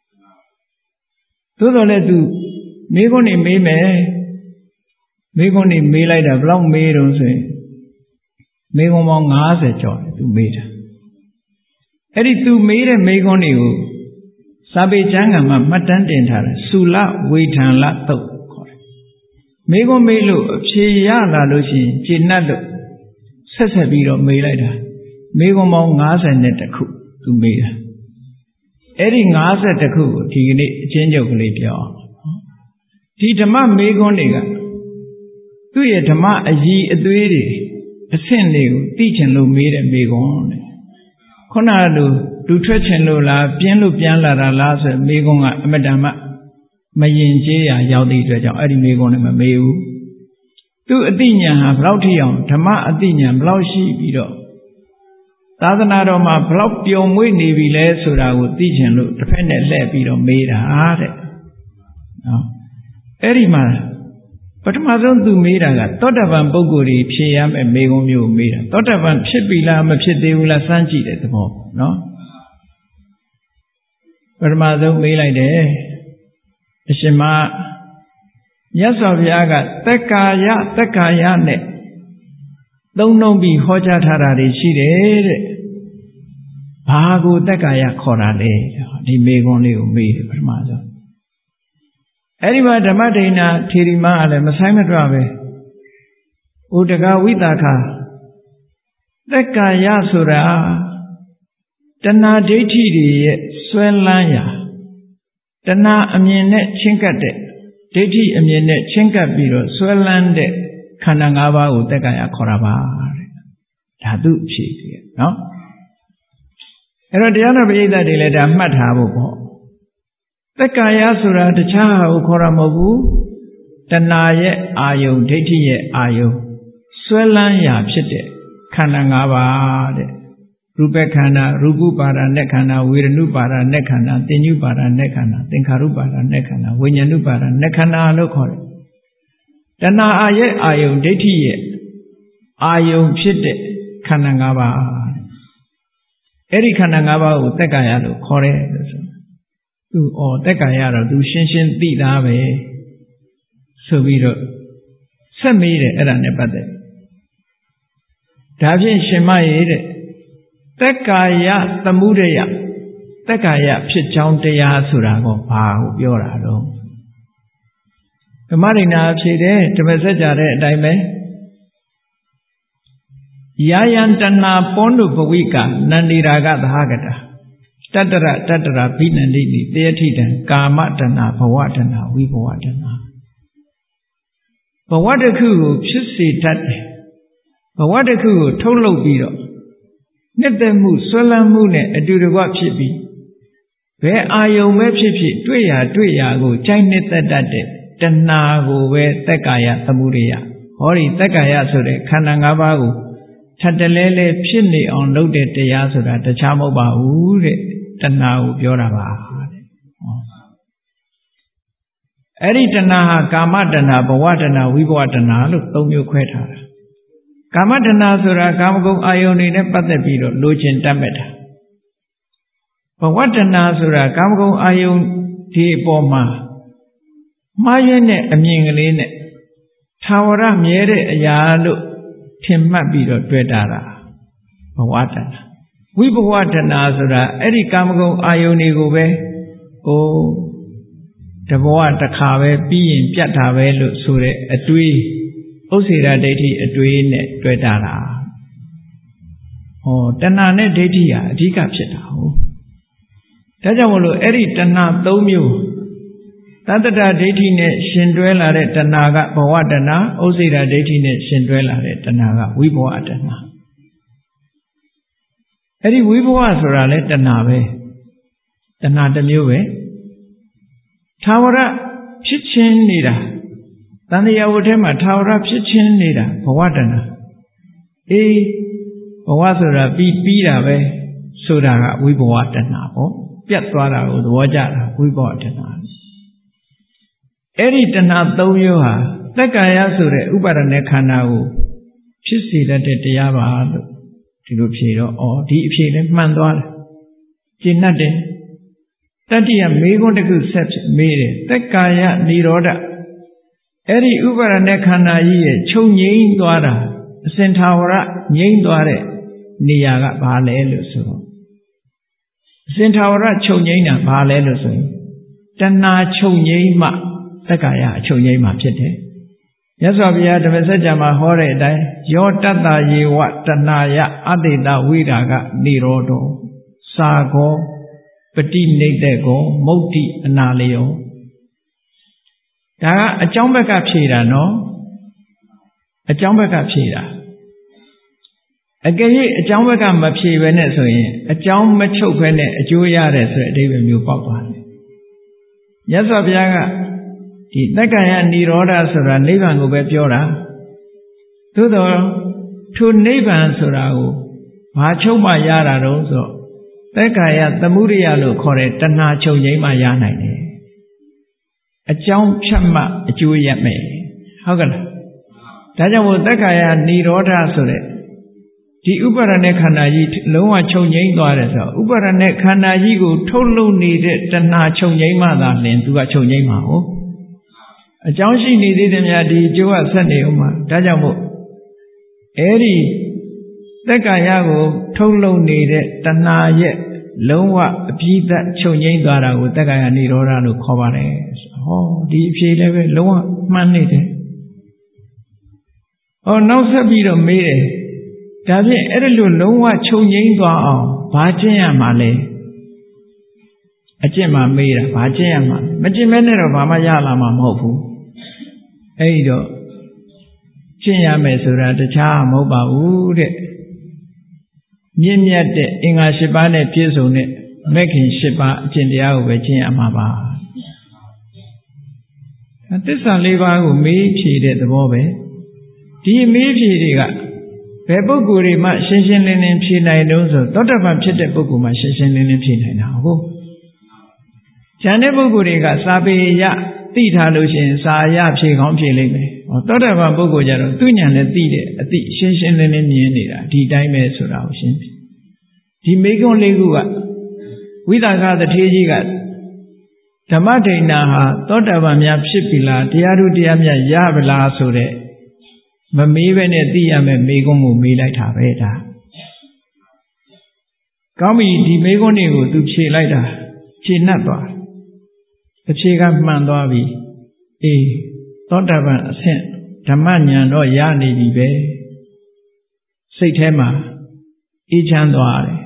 သို့တော်လည်းသူမေးခွန်းနေမေးမယ်မေးခွန်းနေမေးလိုက်တာဘယ်လောက်မေးတော့ဆိုရင်မေးခွန်းပေါင်း၅၀ကျော်တယ်သူမေးတာအဲ့ဒီသူမေးတဲ့မေးခွန်းတွေကိုစာပေကျမ်းဂန်မှာမှတ်တမ်းတင်ထားတယ်သုလဝေထံလသုတ်ခေါ်တယ်မေးခွန်းမေးလို့အဖြေရလာလို့ရှိရင်ကျေနပ်လို့ဆက်ဆက်ပြီးတော့မေးလိုက်တာမေးခွန်းပေါင်း၅၀နဲ့တစ်ခုသူမေးတာအဲ့ဒီ၅၀တစ်ခုကိုဒီကနေ့အချင်းချုပ်ကလေးပြောအောင်ဒီဓမ္မမေးခွန်းတွေကသူ့ရဲ့ဓမ္မအည်အသွေးတွေအဆင့်တွေကိုသိချင်လို့မေးတဲ့မေးခွန်းတဲ့ခုနကလိုလူထွက်ချင်လို့လားပြင်းလို့ပြန်လာတာလားဆိုမေးခွန်းကအမတ္တမမယင်ကျေးရာရောက်တဲ့အတွက်ကြောင့်အဲ့ဒီမေးခွန်းနဲ့မမေးဘူးသူအသိဉာဏ်ဟာဘယ်လောက်ထိအောင်ဓမ္မအသိဉာဏ်ဘယ်လောက်ရှိပြီးတော့သာသနာတော်မှာဘယ်လောက်ပြုံမွေ့နေပြီလဲဆိုတာကိုသိချင်လို့တစ်ဖက်နဲ့လှည့်ပြီးတော့မေးတာတဲ့နော်အဲ့ဒီမှာပထမဆုံးသူမေးတာကသောတပန်ပုဂ္ဂိုလ်ကြီးဖြေရမယ်မေးခွန်းမျိုးကိုမေးတာသောတပန်ဖြစ်ပြီလားမဖြစ်သေးဘူးလားစမ်းကြည့်တဲ့သဘောနော်ပထမဆုံးမေးလိုက်တယ်အရှင်မမြတ်စွာဘုရားကသက်ကာယသက်ကာယနဲ့သုံးနှုံးပြီးဟောကြားထားတာတွေရှိတယ်တဲ့ဘာကိုသက်ကာယခေါ်တာလဲဒီမေးခွန်းလေးကိုမေးတယ်ပထမဆုံးအဲ့ဒီမှာဓမ္မဒိဏထေရီမကလည်းမဆိုင်မတွပဲဥဒကဝိသခာသက်ကာယဆိုတာတဏှာဒိဋ္ဌိတွေရဲ့ဆွဲလန်းရာတဏှာအမြင်နဲ့ချင်းကပ်တဲ့ဒိဋ္ဌိအမြင်နဲ့ချင်းကပ်ပြီးတော့ဆွဲလန်းတဲ့ခန္ဓာ၅ပါးကိုသက်ကာယခေါ်တာပါတဲ့ဒါသူအဖြစ်ကြီးနော်အဲ့တော့တရားတော်ပရိသတ်တွေလည်းဒါမှတ်ထားဖို့ပေါ့သက်ကာယဆိုတာတခြားဟာကိုခေါ်တာမဟုတ်ဘူးတဏှာရဲ့အာယုံဒိဋ္ဌိရဲ့အာယုံဆွဲလန်းရာဖြစ်တဲ့ခန္ဓာ၅ပါးတဲ့ရူပခန္ဓာရူပုပါဒနဲ့ခန္ဓာဝေဒနုပါဒနဲ့ခန္ဓာသင်္ညုပါဒနဲ့ခန္ဓာသင်္ခါရုပါဒနဲ့ခန္ဓာဝိညာဏုပါဒနဲ့ခန္ဓာလို့ခေါ်တယ်တဏှာအာရဲ့အာယုံဒိဋ္ဌိရဲ့အာယုံဖြစ်တဲ့ခန္ဓာ၅ပါးအဲ့ဒီခန္ဓာ၅ပါးကိုသက်ကာယလို့ခေါ်တယ်လို့ဆိုသူဩသက်ကာယတော့သူရှင်းရှင်းသိသားပဲဆိုပြီးတော့ဆက်မေးတယ်အဲ့ဒါနဲ့ပတ်သက်ဒါဖြင့်ရှင်မရေတဲ့သက်ကာယသမုဒယသက်ကာယဖြစ်ကြောင်းတရားဆိုတာကဘာကိုပြောတာတော့ဓမ္မဒိဏဖြေတယ်ဓမ္မစကြာတဲ့အတိုင်းပဲယာယံတဏပောနုပဝိကနန္ဒီရာဂသဟကတာတတ္တရတတ္တရာဘိနန္တိနိတေယထိတံကာမတဏဘဝတဏဝိဘဝတဏဘဝတစ်ခုကိုဖြစ်စေတတ်တယ်ဘဝတစ်ခုကိုထုတ်လုပ်ပြီးတော့နှစ်သက်မှုဆွဲလန်းမှုနဲ့အတူတကွဖြစ်ပြီးဘယ်အာယုံပဲဖြစ်ဖြစ်တွေ့ရတွေ့ရကိုကြိုက်နှစ်သက်တတ်တဲ့တဏှာကိုပဲသက်ကာယသမုဒယဟောဒီသက်ကာယဆိုတဲ့ခန္ဓာ၅ပါးကိုထပ်တလဲလဲဖြစ်နေအောင်လုပ်တဲ့တရားဆိုတာတခြားမဟုတ်ပါဘူးတဲ့တဏှာကိုပြောတာပါတဲ့အဲ့ဒီတဏှာဟာကာမတဏှာဘဝတဏှာဝိဘဝတဏှာလို့သုံးမျိုးခွဲထားတာကာမတဏှာဆိုတာကာမဂုဏ်အာယုန်တွေနဲ့ပတ်သက်ပြီးတော့လိုချင်တတ်မဲ့တာဘဝတဏှာဆိုတာကာမဂုဏ်အာယုန်ဒီအပေါ်မှာမှားယွင်းတဲ့အမြင်ကလေးနဲ့ထာဝရမြဲတဲ့အရာလို့ထင်မှတ်ပြီးတော့တွေ့တာဘဝတဏှာဝိဘဝတဏှာဆိုတာအဲ့ဒီကာမဂုဏ်အာယုန်တွေကိုပဲဟိုတဘဝတစ်ခါပဲပြီးရင်ပြတ်တာပဲလို့ဆိုတဲ့အတွေးဥစ္စေရဒိဋ္ဌိအတွေးနဲ့တွေ့တာလားဟောတဏှာနဲ့ဒိဋ္ဌိဟာအဓိကဖြစ်တာဟုတ်ဒါကြောင့်မလို့အဲ့ဒီတဏှာ၃မျိုးတတ္တဒိဋ္ဌိနဲ့ရှင်တွဲလာတဲ့တဏှာကဘဝတဏှာဥစ္စေရဒိဋ္ဌိနဲ့ရှင်တွဲလာတဲ့တဏှာကဝိဘဝတဏှာအဲ့ဒီဝိဘဝဆိုတာလဲတဏှာပဲတဏှာတစ်မျိုးပဲထာဝရဖြစ်ချင်းနေတာတန်တရားဝတ်ထဲမှာထာဝရဖြစ်ချင်းနေတာဘဝတဏှာအေးဘဝဆိုတာပြီးပြီးတာပဲဆိုတာကဝိဘဝတဏှာပေါ့ပြတ်သွားတာကိုသဘောကျတာဝိဘဝတဏှာအဲ့ဒီတဏှာ၃မျိုးဟာသက္ကာယဆိုတဲ့ဥပါဒณะခန္ဓာကိုဖြစ်စေတတ်တဲ့တရားပါလို့ဒီလိုဖြေတော့ဩဒီအဖြေလည်းမှန်သွားတယ်ကျင့်တတ်တယ်တတ္တိယမေခွန်းတစ်ခုဆက်မေးတယ်သက္ကာယនិရောဓအဲ့ဒီဥပါဒณะခန္ဓာကြီးရဲ့ချုပ်ငြိမ်းသွားတာအစင်ထာဝရငြိမ်းသွားတဲ့နေရာကဘာလဲလို့ဆိုတော့အစင်ထာဝရချုပ်ငြိမ်းတာဘာလဲလို့ဆိုရင်တဏှာချုပ်ငြိမ်းမှသက္ကာယအချုပ်ငြိမ်းမှဖြစ်တယ်မြတ်စွာဘုရားဓမ္မစကြာမှာဟောတဲ့အတိုင်းယောတတ္တယေဝတဏှာယအတေတဝိရာဂនិရောဓောသာဂောပတိနိဒ္ဒေကောမုတ်တိအနာလယောဒါကအကြောင်းဘက်ကဖြေတာနော်အကြောင်းဘက်ကဖြေတာအကယ်၍အကြောင်းဘက်ကမဖြေဘဲနဲ့ဆိုရင်အကြောင်းမချုပ်ဘဲနဲ့အကျိုးရတယ်ဆိုတဲ့အဓိပ္ပာယ်မျိုးပေါက်သွားတယ်မြတ်စွာဘုရားကဒီသက္ကာယនិရောဓဆိုတာနိဗ္ဗာန်ကိုပဲပြောတာသို့တော်ထိုနိဗ္ဗာန်ဆိုတာကိုဘာချုပ်မှရတာတုံးဆိုသက္ကာယသမုဒိယလို့ခေါ်တဲ့တဏှာချုပ်ငြိမ်းမှရနိုင်တယ်အကြောင်းဖြတ်မှအကျိုးရမယ်ဟုတ်ကဲ့လားဒါကြောင့်မို့သက္ကာယនិရောဓဆိုတဲ့ဒီဥပါဒณะခန္ဓာကြီးလုံးဝချုပ်ငြိမ်းသွားတယ်ဆိုတော့ဥပါဒณะခန္ဓာကြီးကိုထုတ်လုပ်နေတဲ့တဏှာချုပ်ငြိမ်းမှသာလင်သူကချုပ်ငြိမ်းမှာဟုတ်အကြောင်းရှိနေသေးတယ်များဒီအကျိုးကဆက်နေဦးမှာဒါကြောင့်မို့အဲ့ဒီသက္ကာယကိုထုတ်လုပ်နေတဲ့တဏှာရဲ့လုံးဝအပြည့်သက်ချုပ်ငြိမ်းသွားတာကိုသက္ကာယនិရောဓလို့ခေါ်ပါတယ်ဟောဒီအဖြေလည်းပဲလုံးဝမှန်နေတယ်ဟောနောက်ဆက်ပြီးတော့မေးတယ်ဒါဖြင့်အဲ့ဒီလိုလုံးဝချုပ်ငြိမ်းသွားအောင်ဘာကျင့်ရမှာလဲအကျင့်မှမေးတာဘာကျင့်ရမှာမကျင့်မဲနဲ့တော့ဘာမှရလာမှာမဟုတ်ဘူးအဲ့ဒီတော့ကျင့်ရမယ်ဆိုတာတခြားမဟုတ်ပါဘူးတဲ့မြင့်မြတ်တဲ့အင်္ဂါ၈ပါးနဲ့ပြည့်စုံတဲ့မဂ်ခင်၈ပါးအကျင့်တရားကိုပဲကျင့်ရမှာပါသစ္စာ၄ပါးကိုမေးဖြေတဲ့သဘောပဲဒီမေးဖြေတွေကဘယ်ပုဂ္ဂိုလ်တွေမှရှင်းရှင်းလင်းလင်းဖြေနိုင်တုံးဆိုသောတပန်ဖြစ်တဲ့ပုဂ္ဂိုလ်မှရှင်းရှင်းလင်းလင်းဖြေနိုင်တာဟုတ်ဉာဏ်တဲ့ပုဂ္ဂိုလ်တွေကစာပေရသိထားလို့ရှိရင်စာရဖြေကောင်းဖြေလိမ့်မယ်ဟောသောတပန်ပုဂ္ဂိုလ်ကြတော့သူ့ဉာဏ်နဲ့သိတဲ့အသိရှင်းရှင်းလင်းလင်းမြင်နေတာဒီတိုင်းပဲဆိုတာကိုရှင်းပြီဒီမေကွန်းလေးခုကဝိသကသထေကြီးကဓမ္မဒိဏဟာသောတပန်များဖြစ်ပြီလားတရားထုတရားမြတ်ရပါလားဆိုတဲ့မမေးပဲနဲ့သိရမယ်မေကွန်းကိုမေးလိုက်တာပဲဒါကောင်းပြီဒီမေကွန်းတွေကိုသူဖြေလိုက်တာဖြေနှက်သွားအဖြေကမှန်သွားပြီအေးသောတပန်အဆင့်ဓမ္မဉာဏ်တော့ရနေပြီပဲစိတ်ထဲမှာအေးချမ်းသွားတယ်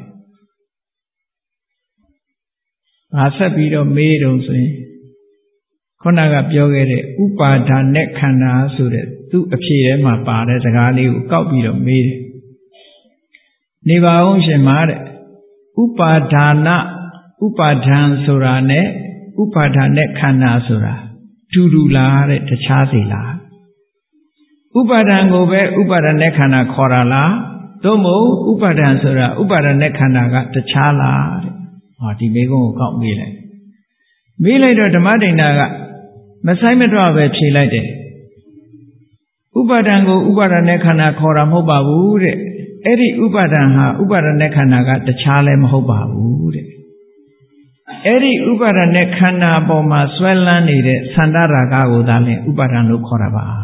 ။ဘာဆက်ပြီးတော့မေးတော့ဆိုရင်ခုနကပြောခဲ့တဲ့ဥပါဒါနဲ့ခန္ဓာဆိုတဲ့သူ့အဖြေထဲမှာပါတဲ့စကားလေးကိုကောက်ပြီးတော့မေးတယ်။နေပါအောင်ရှင်မာတဲ့ဥပါဒါနဥပါဒံဆိုတာနဲ့ဥပါဒါနဲ့ခန္ဓာဆိုတာတူတူလားတဲ့တခြားစီလားဥပါဒံကိုပဲဥပါဒနဲ့ခန္ဓာခေါ်တာလားသို့မဟုတ်ဥပါဒံဆိုတာဥပါဒနဲ့ခန္ဓာကတခြားလားတဲ့ဟောဒီမေကုန်းကိုကောက်မေးလိုက်မေးလိုက်တော့ဓမ္မဒိဏကမဆိုင်မတော့ပဲဖြေလိုက်တယ်ဥပါဒံကိုဥပါဒณะခန္ဓာခေါ်တာမဟုတ်ပါဘူးတဲ့အဲ့ဒီဥပါဒံဟာဥပါဒณะခန္ဓာကတခြားလည်းမဟုတ်ပါဘူးတဲ့အဲ့ဒီဥပါဒณะခန္ဓာပေါ်မှာဆွဲလန်းနေတဲ့သန္တာရာဂကိုသာလျှင်ဥပါဒံလို့ခေါ်တာပါ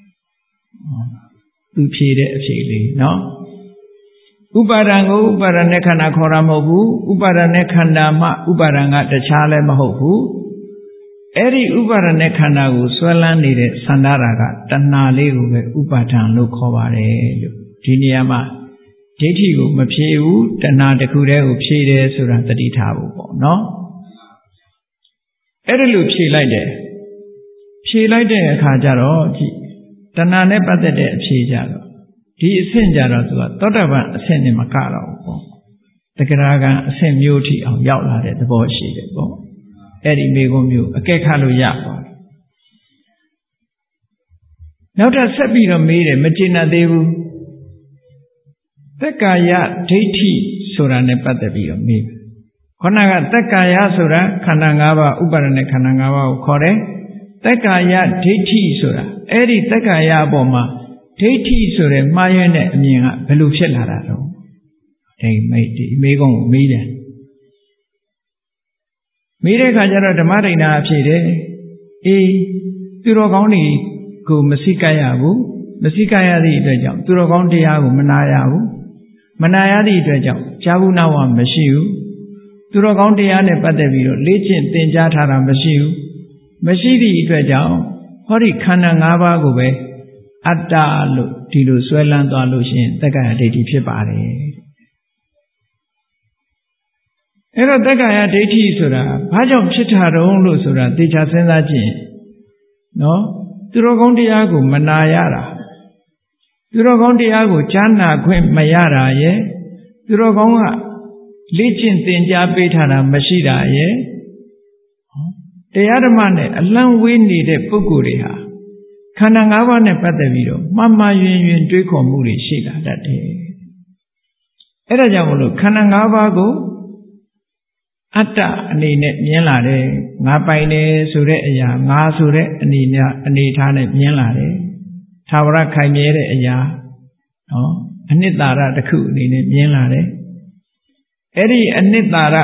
သူဖြေတဲ့အဖြေလေးနော်ဥပါဒံကိုဥပါဒณะခန္ဓာခေါ်တာမဟုတ်ဘူးဥပါဒณะခန္ဓာမှဥပါဒံကတခြားလည်းမဟုတ်ဘူးအဲ့ဒီဥပါဒณะခန္ဓာကိုဆွဲလန်းနေတဲ့သန္တာရာဂတဏှာလေးကိုပဲဥပါဒံလို့ခေါ်ပါတယ်လို့ဒီနေရာမှာဒိဋ္ဌိကိုမဖြေဘူးတဏှာတစ်ခုတည်းကိုဖြေတယ်ဆိုတာသတိထားဖို့ပေါ့နော်အဲ့ဒါလို့ဖြေလိုက်တယ်ဖြေလိုက်တဲ့အခါကျတော့ဒီတဏှာနဲ့ပတ်သက်တဲ့အဖြေကြတော့ဒီအဆင့်ကြတော့သူကသောတာပန်အဆင့်နဲ့မကတော့ဘူးပေါ့တဂရဂံအဆင့်မျိုးထိအောင်ရောက်လာတဲ့သဘောရှိတယ်ပေါ့အဲ့ဒီမိဂုံမျိုးအကဲခတ်လို့ရပါတယ်နောက်ထပ်ဆက်ပြီးတော့မေးတယ်မကျေနပ်သေးဘူးသက္ကာယဒိဋ္ဌိဆိုတာနဲ့ပတ်သက်ပြီးတော့မေးခொနကသက္ကာယဆိုတာခန္ဓာ၅ပါးဥပါဒณะခန္ဓာ၅ပါးကိုခေါ်တယ်သက္ကာယဒိဋ္ဌိဆိုတာအဲ့ဒီသက္ကာယအပေါ်မှာဒိဋ္ဌိဆိုတဲ့မှားယွင်းတဲ့အမြင်ကဘယ်လိုဖြစ်လာတာတော့ဒီမိဒီမိကုံကိုမေးတယ်မေးတဲ့အခါကျတော့ဓမ္မဒိဋ္ဌာအဖြစ်တယ်အေးသူတော်ကောင်းတွေကိုမစိကရဘူးမစိကရသည့်အတွက်ကြောင့်သူတော်ကောင်းတရားကိုမနာရဘူးမနာရသည့်အတွက်ကြောင့်ကြာဘူးနာဝမရှိဘူးသူတော်ကောင်းတရားနဲ့ပတ်သက်ပြီးတော့လေ့ကျင့်သင်ကြားထားတာမရှိဘူးမရှိသည့်အတွက်ကြောင့်ဟောဒီခန္ဓာ၅ပါးကိုပဲအတ္တလို့ဒီလိုဆွဲလန်းသွားလို့ရှိရင်သက္ကာယဒိဋ္ဌိဖြစ်ပါတယ်အဲ့တော့သက္ကာယဒိဋ္ဌိဆိုတာဘာကြောင့်ဖြစ်တာတုံးလို့ဆိုတာသေချာစဉ်းစားကြည့်နော်သူတော်ကောင်းတရားကိုမနာရတာသူတော်ကောင်းတရားကိုကြားနာခွင့်မရတာရဲ့သူတော်ကောင်းကလေ့ကျင့်သင်ကြားပေးထားတာမရှိတာရဲ့တရားဓမ္မနဲ့အလံဝေးနေတဲ့ပုဂ္ဂိုလ်တွေဟာခန္ဓာ၅ပါးနဲ့ပတ်သက်ပြီးတော့မှားမှားယွင်းယွင်းတွေးခေါ်မှုတွေရှိလာတတ်တယ်အဲ့ဒါကြောင့်မလို့ခန္ဓာ၅ပါးကိုအတ္တအနေနဲ့မြင်လာတယ်ငါပိုင်တယ်ဆိုတဲ့အရာငါဆိုတဲ့အနေနဲ့အနေထားနဲ့မြင်လာတယ်သာဝရခိုင်မြဲတဲ့အရာနော်အနှစ်သာရတစ်ခုအနေနဲ့မြင်လာတယ်အဲ့ဒီအနှစ်သာရ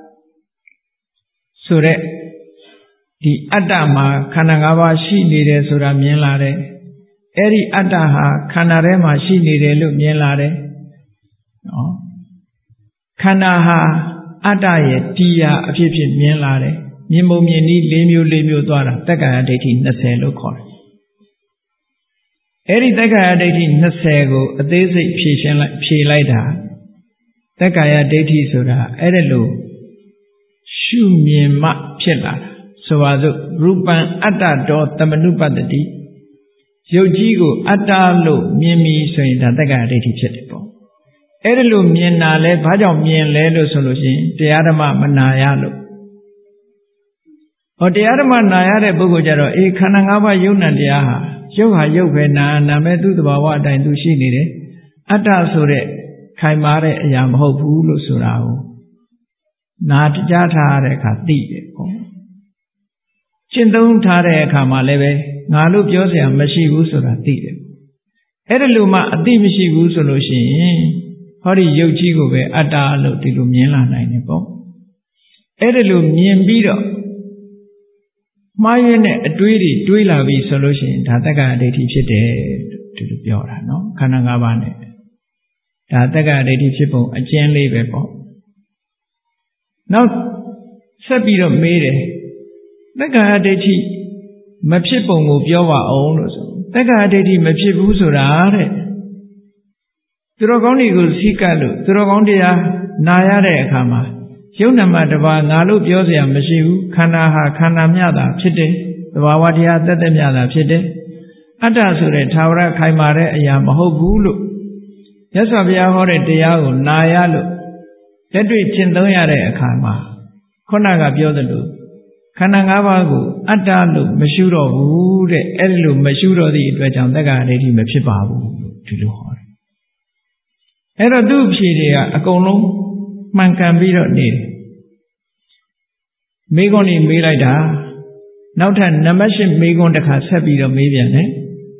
ဆိုတဲ့ဒီအတ္တမှာခန္ဓာ၅ပါးရှိနေတယ်ဆိုတာမြင်လာတယ်အဲ့ဒီအတ္တဟာခန္ဓာထဲမှာရှိနေတယ်လို့မြင်လာတယ်နော်ခန္ဓာဟာအတ္တရဲ့တရားအဖြစ်ဖြစ်မြင်လာတယ်မြင်ပုံမြင်နည်း၄မျိုး၄မျိုးသွားတာသက္ကာယဒိဋ္ဌိ၂၀လို့ခေါ်တယ်အဲ့ဒီသက္ကာယဒိဋ္ဌိ၂၀ကိုအသေးစိတ်ဖြေရှင်းလိုက်ဖြေလိုက်တာသက္ကာယဒိဋ္ဌိဆိုတာအဲ့ဒါလို့ရှုမြင်မှဖြစ်လာတာဆိုပါစို့ရူပံအတ္တတောသမနုပတ္တိရုပ်ကြီးကိုအတ္တလို့မြင်ပြီဆိုရင်ဒါသက္ကာယဒိဋ္ဌိဖြစ်တယ်ပေါ့အဲ့ဒါလို့မြင်တာလဲဘာကြောင့်မြင်လဲလို့ဆိုလို့ရှိရင်တရားဓမ္မမနာရလို့ဟောတရားဓမ္မနာရတဲ့ပုဂ္ဂိုလ်ကြတော့အေးခန္ဓာ၅ပါးယုံနာတရားဟာရုပ်ဟာရုပ်ပဲနာနာမဲ့သူ့သဘာဝအတိုင်းသူရှိနေတယ်အတ္တဆိုတဲ့ခိုင်မာတဲ့အရာမဟုတ်ဘူးလို့ဆိုတာကိုနာကြားထားတဲ့အခါသိတယ်ပေါ့ရှင်းသုံးထားတဲ့အခါမှာလည်းပဲငါလို့ပြောเสียမရှိဘူးဆိုတာသိတယ်အဲ့ဒါလို့မှအသိမရှိဘူးဆိုလို့ရှိရင်ဟောဒီရုပ်ကြီးကိုပဲအတ္တလို့ဒီလိုမြင်လာနိုင်တယ်ပေါ့အဲ့ဒါလို့မြင်ပြီးတော့မှားရင်းတဲ့အတွေးတွေတွေးလာပြီဆိုလို့ရှိရင်ဒါသက္ကာယဒိဋ္ဌိဖြစ်တယ်ဒီလိုပြောတာနော်ခန္ဓာ၅ပါးနဲ့ဒါသက္ကာယဒိဋ္ဌိဖြစ်ပုံအကျဉ်းလေးပဲပေါ့နောက်ဆက်ပြီးတော့မေးတယ်သက္ကာယဒိဋ္ဌိမဖြစ်ပုံကိုပြောပါအောင်လို့ဆိုသက္ကာယဒိဋ္ဌိမဖြစ်ဘူးဆိုတာတဲ့သူတော်ကောင်းတွေကိုစိကပ်လို့သူတော်ကောင်းတရားနာရတဲ့အခါမှာယုံနာမတပါငါလို့ပြောเสียမရှိဘူးခန္ဓာဟာခန္ဓာမြတာဖြစ်တယ်သဘာဝတရားသက်သက်မြတာဖြစ်တယ်အတ္တဆိုတဲ့သာဝရခိုင်မာတဲ့အရာမဟုတ်ဘူးလို့မြတ်စွာဘုရားဟောတဲ့တရားကိုနာရလို့လက်တွေ့ကျင့်သုံးရတဲ့အခါမှာခုနကပြောသလိုခန္ဓာ၅ပါးကိုအတ္တလို့မရှုတော့ဘူးတဲ့အဲ့ဒီလိုမရှုတော့သည့်အတွက်ကြောင့်သက္ကာယဒိဋ္ဌိမဖြစ်ပါဘူးဒီလိုဟောတယ်အဲ့တော့သူ့ဖြေတွေကအကုန်လုံးမှန်ကန်ပြီးတော့နေတယ်မိဂုံးနေမေးလိုက်တာနောက်ထပ်နံပါတ်၈မေးခွန်းတစ်ခါဆက်ပြီးတော့မေးပြန်တယ်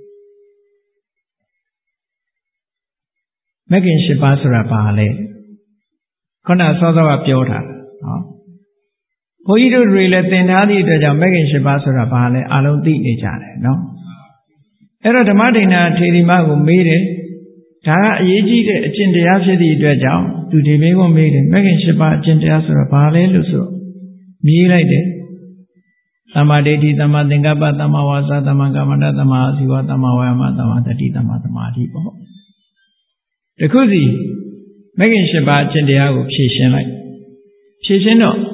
မဂ္ဂင်၈ပါးဆိုတာဘာလဲခုနစောစောကပြောတာနော်ဘုန်းကြီးတို့တွေလည်းသင်ထားသည့်အတွက်ကြောင့်မဂ္ဂင်၈ပါးဆိုတာဘာလဲအလုံးသိနေကြတယ်နော်အဲ့တော့ဓမ္မဒိဋ္ဌာထေရီမကိုမေးတယ်ဒါကအရေးကြီးတဲ့အကျင့်တရားဖြစ်သည့်အတွက်ကြောင့်သူဒီမေးခွန်းမေးတယ်မဂ္ဂင်၈ပါးအကျင့်တရားဆိုတာဘာလဲလို့ဆိုမေးလိုက်တယ်သမ္မာဒိဋ္ဌိသမ္မာသင်္ကပ္ပသမ္မာဝါစာသမ္မာကမ္မန္တသမ္မာအာဇီဝသမ္မာဝါယာမသမ္မာတတိသမ္မာသမာဓိပေါ့တခုစီမဂ္ဂင်၈ပါးအကျင့်တရားကိုဖြည့်ရှင်းလိုက်ဖြည့်ရှင်းတော့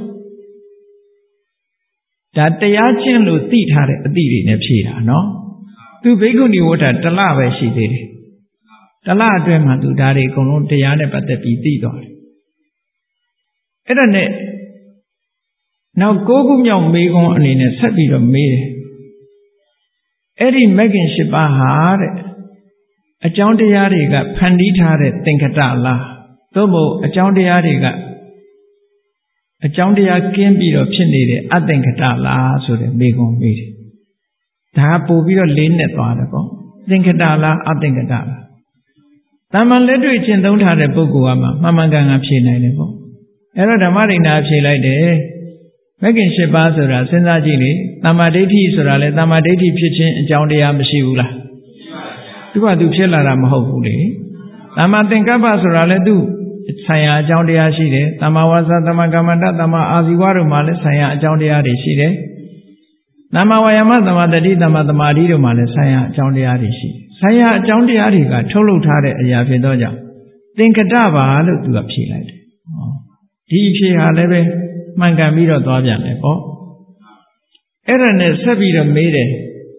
ဒါတရားကျင့်လို့သိထားတဲ့အသည့်တွေနဲ့ဖြည့်တာနော်သူဘိက္ခုနီဝဋ္ဌတစ်လပဲရှိသေးတယ်တစ်လအတွင်းမှာသူဒါတွေအကုန်လုံးတရားနဲ့ပတ်သက်ပြီးသိသွားတယ်အဲ့ဒါနဲ့နောက်၉ခုမြောက်မေးခွန်းအနေနဲ့ဆက်ပြီးတော့မေးတယ်အဲ့ဒီမဂ္ဂင်၈ပါးဟာတဲ့အကြောင်းတရားတွေကဖန်တီးထားတဲ့သင်္ခတလားသို့မဟုတ်အကြောင်းတရားတွေကအကြောင်းတရားကင်းပြီးတော့ဖြစ်နေတဲ့အသင်္ခတလားဆိုတဲ့မေးခွန်းမေးတယ်ဒါပို့ပြီးတော့လေးနဲ့သွားတယ်ပေါ့သင်္ခတလားအသင်္ခတလားတာမန်လက်တွေ့ကျင့်သုံးထားတဲ့ပုဂ္ဂိုလ်ကမှမှန်မှန်ကန်ကန်ဖြေနိုင်တယ်ပေါ့အဲ့တော့ဓမ္မဒိဋ္ဌာဖြေလိုက်တယ်မဂ္ဂင်၈ပါးဆိုတာစဉ်းစားကြည့်လေတမ္မာဒိဋ္ဌိဆိုတာလေတမ္မာဒိဋ္ဌိဖြစ်ခြင်းအကြောင်းတရားမရှိဘူးလားသူကသူဖြစ်လာတာမဟုတ်ဘူးလေတမ္မာသင်္ကပ္ပဆိုတာလေသူဆိုင်ရာအကြောင်းတရားရှိတယ်တမ္မာဝါစာတမ္မာကမ္မန္တတမ္မာအာဇီဝတို့မှာလည်းဆိုင်ရာအကြောင်းတရားတွေရှိတယ်တမ္မာဝါယာမတမ္မာတတိတမ္မာသမာဓိတို့မှာလည်းဆိုင်ရာအကြောင်းတရားတွေရှိဆိုင်ရာအကြောင်းတရားတွေကထုတ်လုပ်ထားတဲ့အရာဖြစ်သောကြောင့်သင်္ကတပါလို့သူကဖြေလိုက်တယ်ဒီအဖြေဟာလည်းပဲမှန်ကန်ပြီးတော့သွားပြန်တယ်ပေါ့အဲ့ဒါနဲ့ဆက်ပြီးတော့မေးတယ်